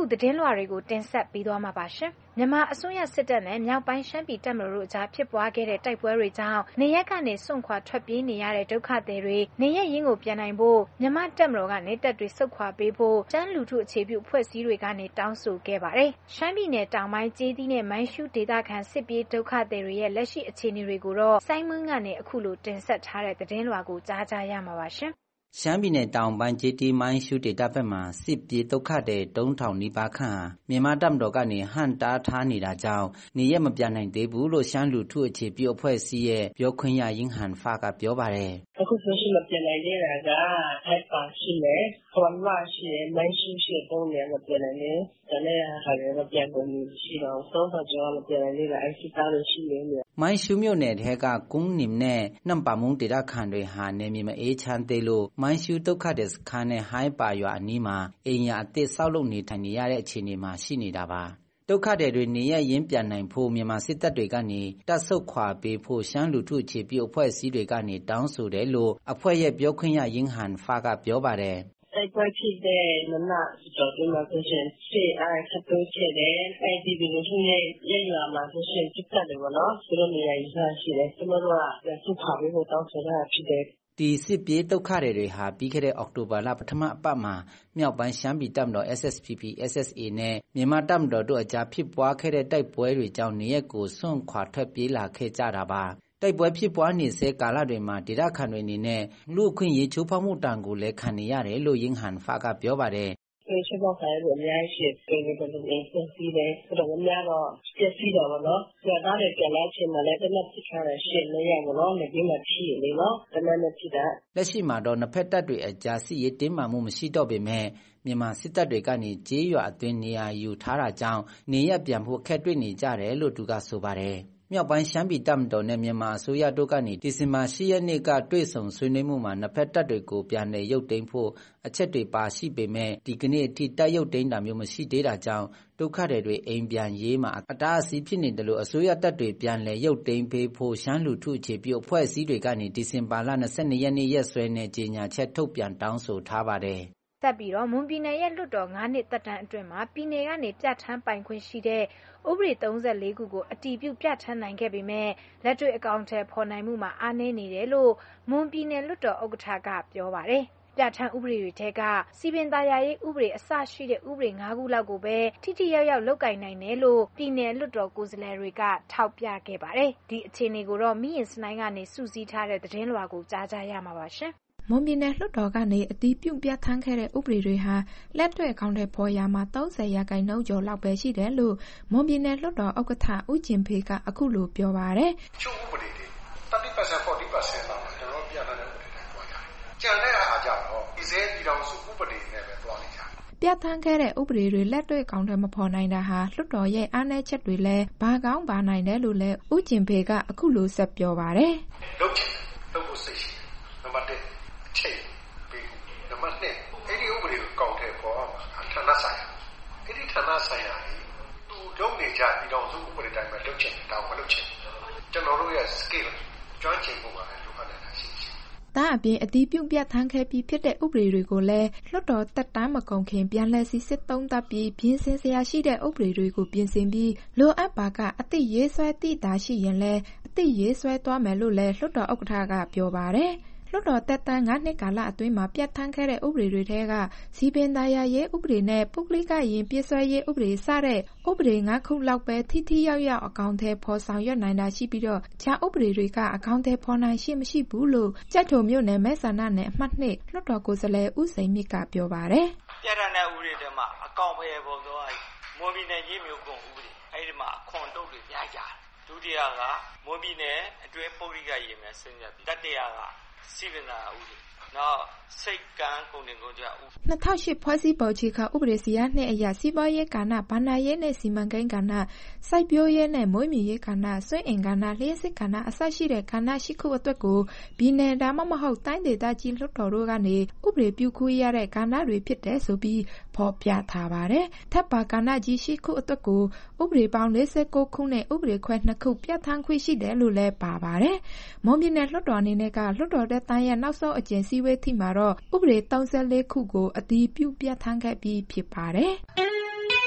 သတင်းလွှာတွေကိုတင်ဆက်ပေးသွားမှာပါရှင်။မြန်မာအစိုးရစစ်တပ်နဲ့မြောက်ပိုင်းရှမ်းပြည်တပ်မတော်တို့ကြားဖြစ်ပွားခဲ့တဲ့တိုက်ပွဲတွေကြောင့်နေရပ်ကနေစွန့်ခွာထွက်ပြေးနေရတဲ့ဒုက္ခသည်တွေနေရပ်ရင်းကိုပြန်နိုင်ဖို့မြန်မာတပ်မတော်ကနေတပ်တွေဆုတ်ခွာပေးဖို့ရှမ်းလူထုအခြေပြုအဖွဲ့အစည်းတွေကနေတောင်းဆိုခဲ့ပါတယ်။ရှမ်းပြည်နယ်တောင်ပိုင်းကျေးသီးနဲ့မိုင်းရှူးဒေသခံစစ်ပြေးဒုက္ခသည်တွေရဲ့လက်ရှိအခြေအနေတွေကိုတော့စိုင်းမွန်းကနေအခုလိုတင်ဆက်ထားတဲ့သတင်းလွှာကိုကြားကြရမှာပါရှင်။ရှမ်းပြည်နယ်တောင်ပိုင်းကျေးတီမိုင်းရှူဒေတာဘက်မှာစစ်ပြေးဒုက္ခတဲ့3000နီးပါးခန့်မြန်မာတပ်မတော်ကနေဟန်တားထားနေတာကြောင့်နေရမပြန်နိုင်သေးဘူးလို့ရှမ်းလူထုအခြေပြုအဖွဲ့အစည်းရဲ့ပြောခွင့်ရရင်းဟန်ဖာကပြောပါတယ်အခုဆိုရှင်မပြန်နိုင်သေးတာကထိုက်ပါရှိမယ်ခွန်လာရှိမိုင်းရှူရှိတော့လည်းမပြန်နိုင်လေဒါနဲ့ဟာလည်းမပြန်ကုန်ဘူးရှိတော့3000ကျော်မပြန်နိုင်လေအဲ့ဒီသားလို့ရှိနေတယ်မိုင်းရှူမြို့နယ်ထဲကကုန်းနိမ်နဲ့နမ်ပါမုံဒေတာခန်တွေဟာနေမြေမအေးချမ်းသေးလို့မိုင်းရှူဒုက္ခတဲ့စခန်းနဲ့ဟိုင်းပါရွာအနီးမှာအိမ်ယာအသစ်ဆောက်လုပ်နေထိုင်နေရတဲ့အခြေအနေမှာရှိနေတာပါဒုက္ခတွေနေရရင်းပြန်နိုင်ဖို့မြန်မာစစ်တပ်တွေကနေတပ်ဆုတ်ခွာပေးဖို့ရှမ်းလူထုအခြေပြုအဖွဲ့အစည်းတွေကနေတောင်းဆိုတယ်လို့အဖွဲ့ရဲ့ပြောခွင့်ရရင်းဟန်ဖာကပြောပါတယ်တိုက်ပွဲဖြစ်တဲ့နနကျော်တင်မှာဆိုရှင်စစ်အားဆက်တိုးဖြစ်တယ်အဲဒီဒီလိုရှိရဲ့ရွာမှာဆိုရှင်စစ်တပ်တွေပေါ့နော်သူတို့နေရာယူဆရှိတယ်သူတို့ကဆုတ်ခွာပေးဖို့တောင်းဆိုတာဖြစ်တယ်ဒီစစ်ပြေးဒုက္ခတွေဟာပြီးခဲ့တဲ့အောက်တိုဘာလပထမအပတ်မှာမြောက်ပိုင်းရှမ်းပြည်တပ်မတော် SSPP SSA နဲ့မြန်မာတပ်မတော်တို့အကြားဖြစ်ပွားခဲ့တဲ့တိုက်ပွဲတွေကြောင့်နေရက်ကိုစွန့်ခွာထွက်ပြေးလာခဲ့ကြတာပါတိုက်ပွဲဖြစ်ပွားနေစေကာလတွေမှာဒေသခံတွေအနေနဲ့လူအခွင့်အရေးချိုးဖောက်မှုတန်ကိုလည်းခံနေရတယ်လို့ရင်းဟန်ဖာကပြောပါတယ်ချက်ပေါက်ဆိုင်ကိုအများကြီးရှိတယ်ပြည်နေတယ်စီးတယ်ဆိုတော့များတော့ပြည့်စည်တော့ဗောနော်ကျန်တဲ့ပြန်လာချင်းမှလည်းတနက်ဖြစ်ထားတဲ့ရှင်းနေရဗောနော်လည်းဒီမှာဖြစ်နေနော်တနက်နဲ့ဖြစ်တာလက်ရှိမှာတော့နှစ်ဖက်တပ်တွေအကြားစစ်ရေးတင်းမာမှုမရှိတော့ပေမဲ့မြန်မာစစ်တပ်တွေကနေကြေးရွာအတွင်းနေရာယူထားတာကြောင့်နေရပြန်ဖို့ခက်တွေ့နေကြတယ်လို့သူကဆိုပါတယ်မြောက်ပိုင်းရှမ်းပြည်တပ်မတော်နဲ့မြန်မာအစိုးရတို့ကနေဒီဇင်ဘာ10ရက်နေ့ကတွေ့ဆုံဆွေးနွေးမှုမှာနှစ်ဖက်တပ်တွေကိုပြန်လည်ရုပ်သိမ်းဖို့အချက်တွေပါရှိပေမဲ့ဒီကနေ့အထိတပ်ရုပ်သိမ်းတာမျိုးမရှိသေးတာကြောင့်ဒုက္ခတွေအိမ်ပြန်ရေးမှာအတားအဆီးဖြစ်နေတယ်လို့အစိုးရတပ်တွေပြန်လည်ရုပ်သိမ်းပေးဖို့ရှမ်းလူထုအခြေပြုအဖွဲ့အစည်းတွေကနေဒီဇင်ဘာလ22ရက်နေ့ရက်စွဲနဲ့ကြေညာချက်ထုတ်ပြန်တောင်းဆိုထားပါတယ်ဆက်ပြီးတော့မွန်ပြည်နယ်ရဲ့လွှတ်တော်9နှစ်သက်တမ်းအတွင်းမှာပြည်နယ်ကနေပြဋ္ဌာန်းပိုင်ခွင့်ရှိတဲ့ဥပဒေ34ခုကိုအတည်ပြုပြဋ္ဌာန်းနိုင်ခဲ့ပေမဲ့လက်တွေ့အကောင့်ထဲပေါ်နိုင်မှုမှာအားနည်းနေတယ်လို့မွန်ပြည်နယ်လွှတ်တော်ဥက္ကဋ္ဌကပြောပါတယ်ပြဋ္ဌာန်းဥပဒေတွေထဲကစီပင်သာယာရေးဥပဒေအစရှိတဲ့ဥပဒေ5ခုလောက်ကိုပဲထိထိရောက်ရောက်လုပ်ကိုင်နိုင်တယ်လို့ပြည်နယ်လွှတ်တော်ကိုယ်စားလှယ်တွေကထောက်ပြခဲ့ပါတယ်ဒီအခြေအနေကိုတော့မိရင်စနိုင်းကနေစုစည်းထားတဲ့သတင်းလွှာကိုကြားကြရမှာပါရှင်မွန်ပြည်နယ်လွှတ်တော်ကနေအတည်ပြုပြဋ္ဌာန်းခဲ့တဲ့ဥပဒေတွေဟာလက်တွေ့အကောင့်ထဲပေါ်ရမှာ30%ကျော်လောက်ပဲရှိတယ်လို့မွန်ပြည်နယ်လွှတ်တော်ဥက္ကဋ္ဌဦးကျင်ဖေကအခုလိုပြောပါတယ်။ချုပ်ဥပဒေတွေ30% 40% လောက်ကျွန်တော်ပြဋ္ဌာန်းတဲ့ဥပဒေတွေပေါ်ရတယ်။ကျန်တဲ့အားကြောင့်တော့ဒီစဲပြည်တော်စုဥပဒေနဲ့ပဲတွားနေကြတယ်။ပြဋ္ဌာန်းခဲ့တဲ့ဥပဒေတွေလက်တွေ့အကောင့်ထဲမပေါ်နိုင်တာဟာလွှတ်တော်ရဲ့အားနည်းချက်တွေလည်းဘာကောင်းဘာနိုင်တယ်လို့လည်းဦးကျင်ဖေကအခုလိုဆက်ပြောပါတယ်။လုပ်ချင်လုပ်ဖို့စိတ်ရှိနံပါတ်1ချိန်ပြီးနံပါတ်2အဲ့ဒီဥပဒေကိုကောက်ထဲပေါ်အောင်ဌာနဆိုင်ရာအဲ့ဒီဌာနဆိုင်ရာသူလုပ်နေကြပြည်တော်စုဥပဒေတိုင်းမှာလုပ်ချင်တောင်းမလုပ်ချင်ကျွန်တော်တို့ရဲ့ skill ကျွမ်းကျင်မှုပါလေလိုအပ်နေတာရှိရှိဒါအပြင်အတည်ပြုပြဋ္ဌာန်းခဲ့ပြီးဖြစ်တဲ့ဥပဒေတွေကိုလည်းလွှတ်တော်တက်တမ်းမကုန်ခင်ပြန်လည်စီစစ်သုံးသပ်ပြီးပြင်ဆင်စရာရှိတဲ့ဥပဒေတွေကိုပြင်ဆင်ပြီးလိုအပ်ပါကအသည့်ရေးဆွဲသည့်တာရှိရင်လည်းအသည့်ရေးဆွဲသွားမယ်လို့လည်းလွှတ်တော်ဥက္ကဋ္ဌကပြောပါတယ်လွှတ်တော်တက်တန်း9နှစ်ကာလအတွင်းမှာပြဋ္ဌာန်းခဲ့တဲ့ဥပဒေတွေထဲကစီပင်သာယာရေးဥပဒေနဲ့ပုဂ္ဂလိကယဉ်ပြည့်စွဲရေးဥပဒေစတဲ့ဥပဒေ5ခုလောက်ပဲထိထိရောက်ရောက်အကောင့်ထဲပေါ်ဆောင်ရွက်နိုင်တာရှိပြီးတော့ခြားဥပဒေတွေကအကောင့်ထဲပေါ်နိုင်ရှိမရှိဘူးလို့ကြက်ထုံမြို့နယ်မဲဆန္ဒနယ်အမှတ်2လွှတ်တော်ကိုယ်စားလှယ်ဦးစိန်မြင့်ကပြောပါတယ်ပြဋ္ဌာန်းတဲ့ဥပဒေတွေမှာအကောင့်ပဲပေါ်တော့မွန်ပြည်နယ်ရေးမျိုးကုန်ဥပဒေအဲ့ဒီမှာအခွန်တုပ်တွေပြကြတယ်ဒုတိယကမွန်ပြည်နယ်အတွဲပုဂ္ဂလိကယဉ်မဲ့ဆင်းရဲပြီးတတိယကစီဗနာဦးနောက်စိတ်ကံကုန်တင်ကုန်ကြဦး 2008ဖွဲ့စည်းပုံအခြေခံဥပဒေစီရင်နှစ်အရစီးပွားရေးကဏ္ဍဗဏ္ဍာရေးနဲ့စီမံကိန်းကဏ္ဍစိုက်ပျိုးရေးနဲ့မွေးမြူရေးကဏ္ဍစွန့်အင်ကဏ္ဍလျှက်စစ်ကဏ္ဍအစရှိတဲ့ကဏ္ဍရှိခုအတွက်ကိုပြည်နယ်ဒါမှမဟုတ်တိုင်းဒေသကြီးလွှတ်တော်တို့ကနေဥပဒေပြုခွင့်ရတဲ့ကဏ္ဍတွေဖြစ်တဲ့ဆိုပြီးဖော်ပြထားပါတယ်ထပ်ပါကဏ္ဍကြီးရှိခုအတွက်ကိုဥပဒေပေါင်း49ခုနဲ့ဥပဒေခွဲ2ခုပြဋ္ဌာန်းခွင့်ရှိတယ်လို့လည်းပါပါတယ်မွန်ပြည်နယ်လွှတ်တော်အနေနဲ့ကလွှတ်တော်တဲ့တိုင်းရဲ့နောက်ဆုံးအကျဉ်းစည်းဝေးထိမှာတော့ဥပဒေ34ခုကိုအတည်ပြုပြဋ္ဌာန်းခဲ့ပြီးဖြစ်ပါတယ်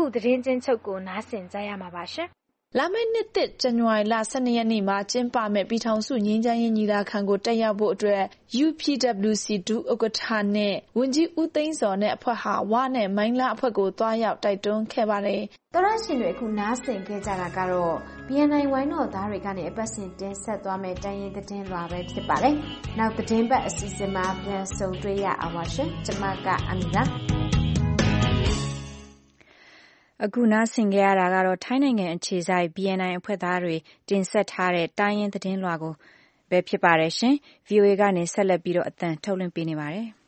အခုသတင်းချင်းချုပ်ကိုနားဆင်ကြရမှာပါရှင်လာမယ့်နှစ်သစ်ဇန်နဝါရီလ12ရက်နေ့မှာကျင်းပမယ့်ပြည်ထောင်စုငြိမ်းချမ်းရေးညီလာခံကိုတက်ရောက်ဖို့အတွက် UPWC ဒုဥက္ကဋ္ဌနဲ့ဝန်ကြီးဦးသိန်းစောနဲ့အဖွဲ့ဟာဝါနဲ့မိုင်းလားအဖွဲ့ကိုတွားရောက်တိုက်တွန်းခဲ့ပါတယ်။တော်ရရှင်တွေအခုနားဆင်ခဲ့ကြတာကတော့ BNI ဝိုင်းတော်သားတွေကနေအပတ်စဉ်တင်ဆက်သွားမယ့်တိုင်းရင်းသတင်းလွှာပဲဖြစ်ပါတယ်။နောက်သတင်းပတ်အစီအစဉ်မှာပြန်ဆုံတွေ့ရအောင်ပါရှင်။ကျွန်မကအမီပါအခုနားဆင်ကြရတာကတော့ထိုင်းနိုင်ငံအခြေစိုက် BNI အဖွဲ့သားတွေတင်ဆက်ထားတဲ့တိုင်းရင်းသတင်းလွှာကိုပဲဖြစ်ပါတယ်ရှင်။ VOA ကနေဆက်လက်ပြီးတော့အသံထုတ်လွှင့်ပေးနေပါတယ်။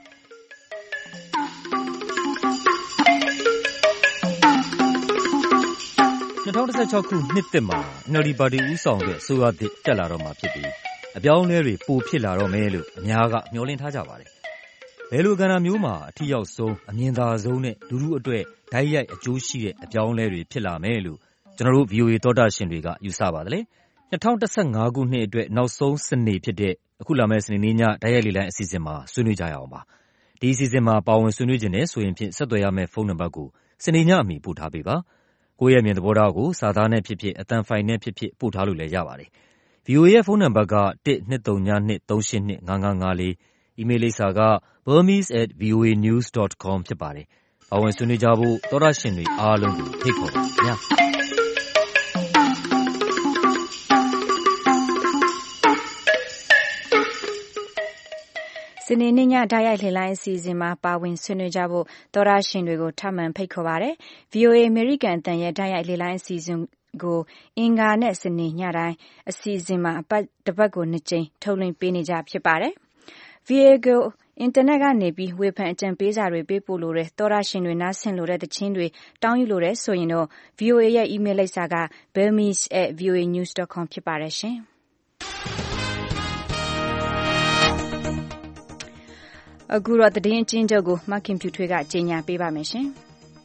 2016ခုနှစ်သစ်မှာ NLD ပါတီဦးဆောင်တဲ့အစိုးရသစ်တက်လာတော့မှာဖြစ်ပြီးအပြောင်းအလဲတွေပိုဖြစ်လာတော့မယ်လို့အများကမျှော်လင့်ထားကြပါတယ်။ဘယ်လိုကဏ္ဍမျိုးမှာအထီးရောက်ဆုံးအမြင်သာဆုံးနဲ့လူထုအတွက်ဓာတ်ရိုက်အကျိုးရှိတဲ့အပြောင်းအလဲတွေဖြစ်လာမယ်လို့ကျွန်တော်တို့ VOA သောတာရှင်တွေကယူဆပါတယ်။2015ခုနှစ်အတွက်နောက်ဆုံးစနေဖြစ်တဲ့အခုလာမယ့်စနေနေ့ညဓာတ်ရိုက်လေလံအစီအစဉ်မှာဆွေးနွေးကြရအောင်ပါ။ဒီအစီအစဉ်မှာပါဝင်ဆွေးနွေးခြင်းနဲ့ဆိုရင်ဖြင့်ဆက်သွယ်ရမယ့်ဖုန်းနံပါတ်ကိုစနေညအမီပို့ထားပေးပါ။ကိုယ့်ရဲ့မြင်သဘောထားကိုစာသားနဲ့ဖြစ်ဖြစ်အသံဖိုင်နဲ့ဖြစ်ဖြစ်ပို့ထားလို့လည်းရပါတယ်။ VOA ရဲ့ဖုန်းနံပါတ်က12392355554အီးမေးလ်လိပ်စာက burmese@voanews.com ဖြစ်ပါတယ်။ပါဝင်ဆွေးနွေးကြဖို့သောတာရှင်တွေအားလုံးကိုဖိတ်ခေါ်ပါခင်ဗျာ။စနေနေ့ညဓာတ်ရိုက်လှည့်လိုင်းအစီအစဉ်မှာပါဝင်ဆွေးနွေးကြဖို့သောတာရှင်တွေကိုထပ်မံဖိတ်ခေါ်ပါတယ်။ VOA အမေရိကန်အသံရဲ့ဓာတ်ရိုက်လှည့်လိုင်းအစီအစဉ်ကိုအင်္ဂါနဲ့စနေညတိုင်းအစီအစဉ်မှာတစ်ပတ်ကို2ကြိမ်ထုတ်လွှင့်ပေးနေကြဖြစ်ပါတယ်။ VOA ကိုအင်တာနက်ကနေပြီးဝေဖန်အကြံပေးစာတွေပေးပို့လို့တဲ့သောတာရှင်တွေနားဆင်လို့တဲ့သချင်းတွေတောင်းယူလို့တဲ့ဆိုရင်တော့ VOA ရဲ့ email လိပ်စာက burmese@voanews.com ဖြစ်ပါတယ်ရှင်။အခုတော့သတင်းအကျဉ်းချုပ်ကိုမခင်ဖြူထွေးကကြေညာပေးပါမယ်ရှင်။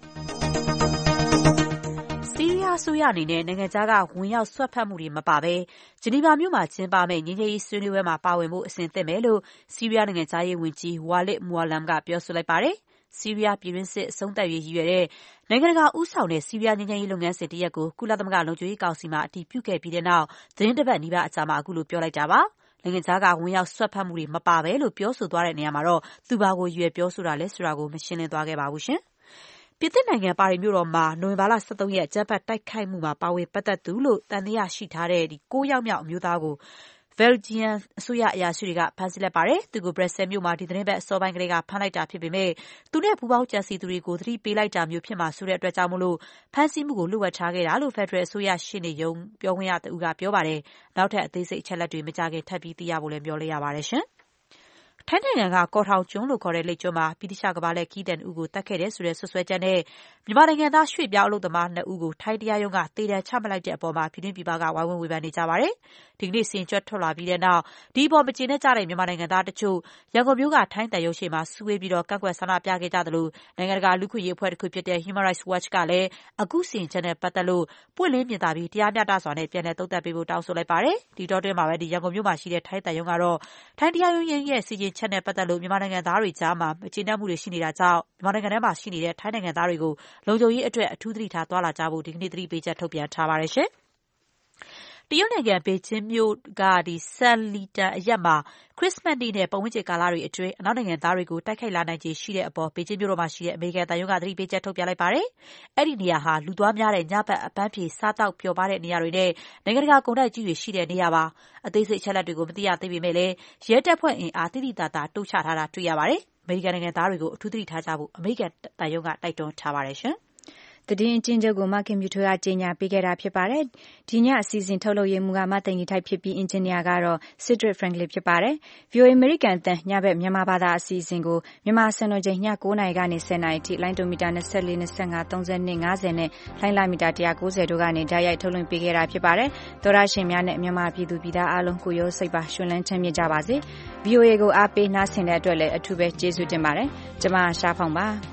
ဆီးရီးယားအစိုးရအနေနဲ့နိုင်ငံခြားကဝင်ရောက်ဆွတ်ဖက်မှုတွေမပါဘဲဂျနီဗာမြို့မှာကျင်းပမယ့်ငြိမ်းချမ်းရေးဆွေးနွေးပွဲမှာပါဝင်ဖို့အစဉ်သင့်မယ်လို့ဆီးရီးယားနိုင်ငံခြားရေးဝန်ကြီးဝါလစ်မူအလမ်ကပြောဆိုလိုက်ပါတယ်။ဆီးရီးယားပြည်တွင်းစစ်အဆုံးသတ်ရေးရည်ရွယ်တဲ့နိုင်ငံတကာဦးဆောင်တဲ့ဆီးရီးယားငြိမ်းချမ်းရေးလုပ်ငန်းစဉ်တရပ်ကိုကုလသမဂ္ဂလုံခြုံရေးကောင်စီမှာအတည်ပြုခဲ့ပြီးတဲ့နောက်သတင်းတစ်ပတ်နီးပါးအကြာမှာအခုလိုပြောလိုက်တာပါ။နိုင်ငံခြားကဝင်ရောက်ဆွတ်ဖက်မှုတွေမပါဘဲလို့ပြောဆိုသွားတဲ့နေရာမှာတော့သူဘာကိုရွယ်ပြောဆိုတာလဲဆိုတာကိုမရှင်းလင်းသွားခဲ့ပါဘူးရှင်။ပြင်သစ်နိုင်ငံပါရီမြို့တော်မှာနိုဝင်ဘာလ23ရက်အကြမ်းဖက်တိုက်ခိုက်မှုမှာပါဝင်ပတ်သက်သူလို့သံသယရှိထားတဲ့9ယောက်မြောက်အမျိုးသားကိုဘယ်လ်ဂျီယံအစိုးရအရာရှိတွေကဖမ်းဆီးလိုက်ပါတယ်။သူကိုဘရက်ဆဲလ်မြို့မှာဒီသတင်းပတ်အစောပိုင်းကလေးကဖမ်းလိုက်တာဖြစ်ပေမဲ့သူနဲ့ပူးပေါင်းကြံစည်သူတွေကိုသတိပေးလိုက်တာမျိုးဖြစ်မှာဆိုတဲ့အတွက်ကြောင့်မို့လို့ဖမ်းဆီးမှုကိုလှုပ်ဝက်ထားခဲ့တာလို့ဖက်ဒရယ်အစိုးရရှေ့နေရုံးပြောခွင့်ရသူကပြောပါတယ်။နောက်ထပ်အသေးစိတ်အချက်လက်တွေမကြခင်ထပ်ပြီးသိရဖို့လည်းပြောလိုက်ရပါတယ်ရှင်။ထိုင်းနိုင်ငံကကော်ထောင်ကျွန်းလို့ခေါ်တဲ့လိပ်ကျွန်းမှာဗြိတိသျှကမ္ဘာလှည့်ခရီးသည်2ဦးကိုသတ်ခဲ့တယ်ဆိုတဲ့စွပ်စွဲချက်နဲ့မြန်မာနိုင်ငံသားရွှေ့ပြောင်းအလုပ်သမား2ဦးကိုထိုင်းတရားရုံးကသေဒဏ်ချမှတ်လိုက်တဲ့အပေါ်မှာပြည်တွင်းပြည်ပကဝိုင်းဝန်းဝေဖန်နေကြပါတယ်။ဒီကနေ့စီရင်ချက်ထွက်လာပြီးတဲ့နောက်ဒီအပေါ်မကျေနပ်ကြတဲ့မြန်မာနိုင်ငံသားတချို့ရန်ကုန်မြို့ကထိုင်းသံရုံးရှေ့မှာစုဝေးပြီးကန့်ကွက်ဆန္ဒပြခဲ့ကြသလိုနိုင်ငံတကာလူ့အခွင့်အရေးအဖွဲ့တစ်ခုဖြစ်တဲ့ Human Rights Watch ကလည်းအခုစီရင်ချက်နဲ့ပတ်သက်လို့ပွင့်လင်းမြင်သာပြီးတရားမျှတစွာနဲ့ပြန်လည်သုံးသပ်ပေးဖို့တောင်းဆိုလိုက်ပါတယ်။ဒီတော့တွင်းမှာပဲရန်ကုန်မြို့မှာရှိတဲ့ထိုင်းသံရုံးကတော့ထိုင်းတရားရုံးရဲ့စီရင်ချက်နဲ့ပတ်သက်လို့မြန်မာနိုင်ငံသားတွေကြားမှာမကျေနပ်မှုတွေရှိနေတာကြောင့်မြန်မာနိုင်ငံထဲမှာရှိနေတဲ့ထိုင်းနိုင်ငံသားတွေကိုလုံခြုံရေးအတွက်အထူးသတိထားသွားလာကြဖို့ဒီကနေ့သတိပေးချက်ထုတ်ပြန်ထားပါတယ်ရှင်။တရုတ်နိုင်ငံဘေကျင်းမြို့ကဆန်လီတန်အရပ်မှာခရစ်စမတ်နေ့နဲ့ပတ်ဝန်းကျင်ကာလတွေအတွင်းအနောက်နိုင်ငံသားတွေကိုတိုက်ခိုက်လာနိုင်ခြေရှိတဲ့အပေါ်ဘေကျင်းမြို့တော်မှာရှိတဲ့အမေရိကန်သံရုံးကသတိပေးချက်ထုတ်ပြန်လိုက်ပါတယ်။အဲ့ဒီနေရာဟာလူသွားများတဲ့ညဘက်အပန်းဖြေစားတောက်ပျော်ပါတဲ့နေရာတွေနဲ့နိုင်ငံတကာကုန်တိုက်ကြီးတွေရှိတဲ့နေရာပါ။အသေးစိတ်ချက်လက်တွေကိုမသိရသေးပေမဲ့လည်းရဲတပ်ဖွဲ့အင်အားတိတိတသာတိုးချထားတာတွေ့ရပါတယ်။အမေရိကန်နိုင်ငံသားတွေကိုအထူးသတိထားကြဖို့အမေရိကန်သံရုံးကတိုက်တွန်းထားပါတယ်ရှင်။သတင်းအကျဉ်းချုပ်ကိုမခင်ပြူထွေးကကြေညာပေးခဲ့တာဖြစ်ပါတယ်။ဒီညအစီအစဉ်ထုတ်လုပ်ရေးမှူးကမသိင်္ဂီထိုက်ဖြစ်ပြီးအင်ဂျင်နီယာကတော့ Cedric Franklin ဖြစ်ပါတယ်။ VOA American တန်ညဘက်မြန်မာဘာသာအစီအစဉ်ကိုမြန်မာစံတော်ချိန်ည9:00နာရီကနေ10:00နာရီထိလိုင်းဒိုမီတာ24 25 32 50နဲ့လိုင်းလာမီတာ190တို့ကနေဓာတ်ရိုက်ထုတ်လွှင့်ပေးခဲ့တာဖြစ်ပါတယ်။သောရရှင်များနဲ့မြန်မာပြည်သူပြည်သားအားလုံးကိုရောစိတ်ပါရှင်လန်းချမ်းမြေ့ကြပါစေ။ VOA ကိုအားပေးနားဆင်တဲ့အတွက်လည်းအထူးပဲကျေးဇူးတင်ပါတယ်။ကျွန်မရှားဖောင်ပါ။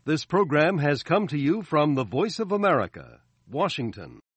This program has come to you from the Voice of America, Washington.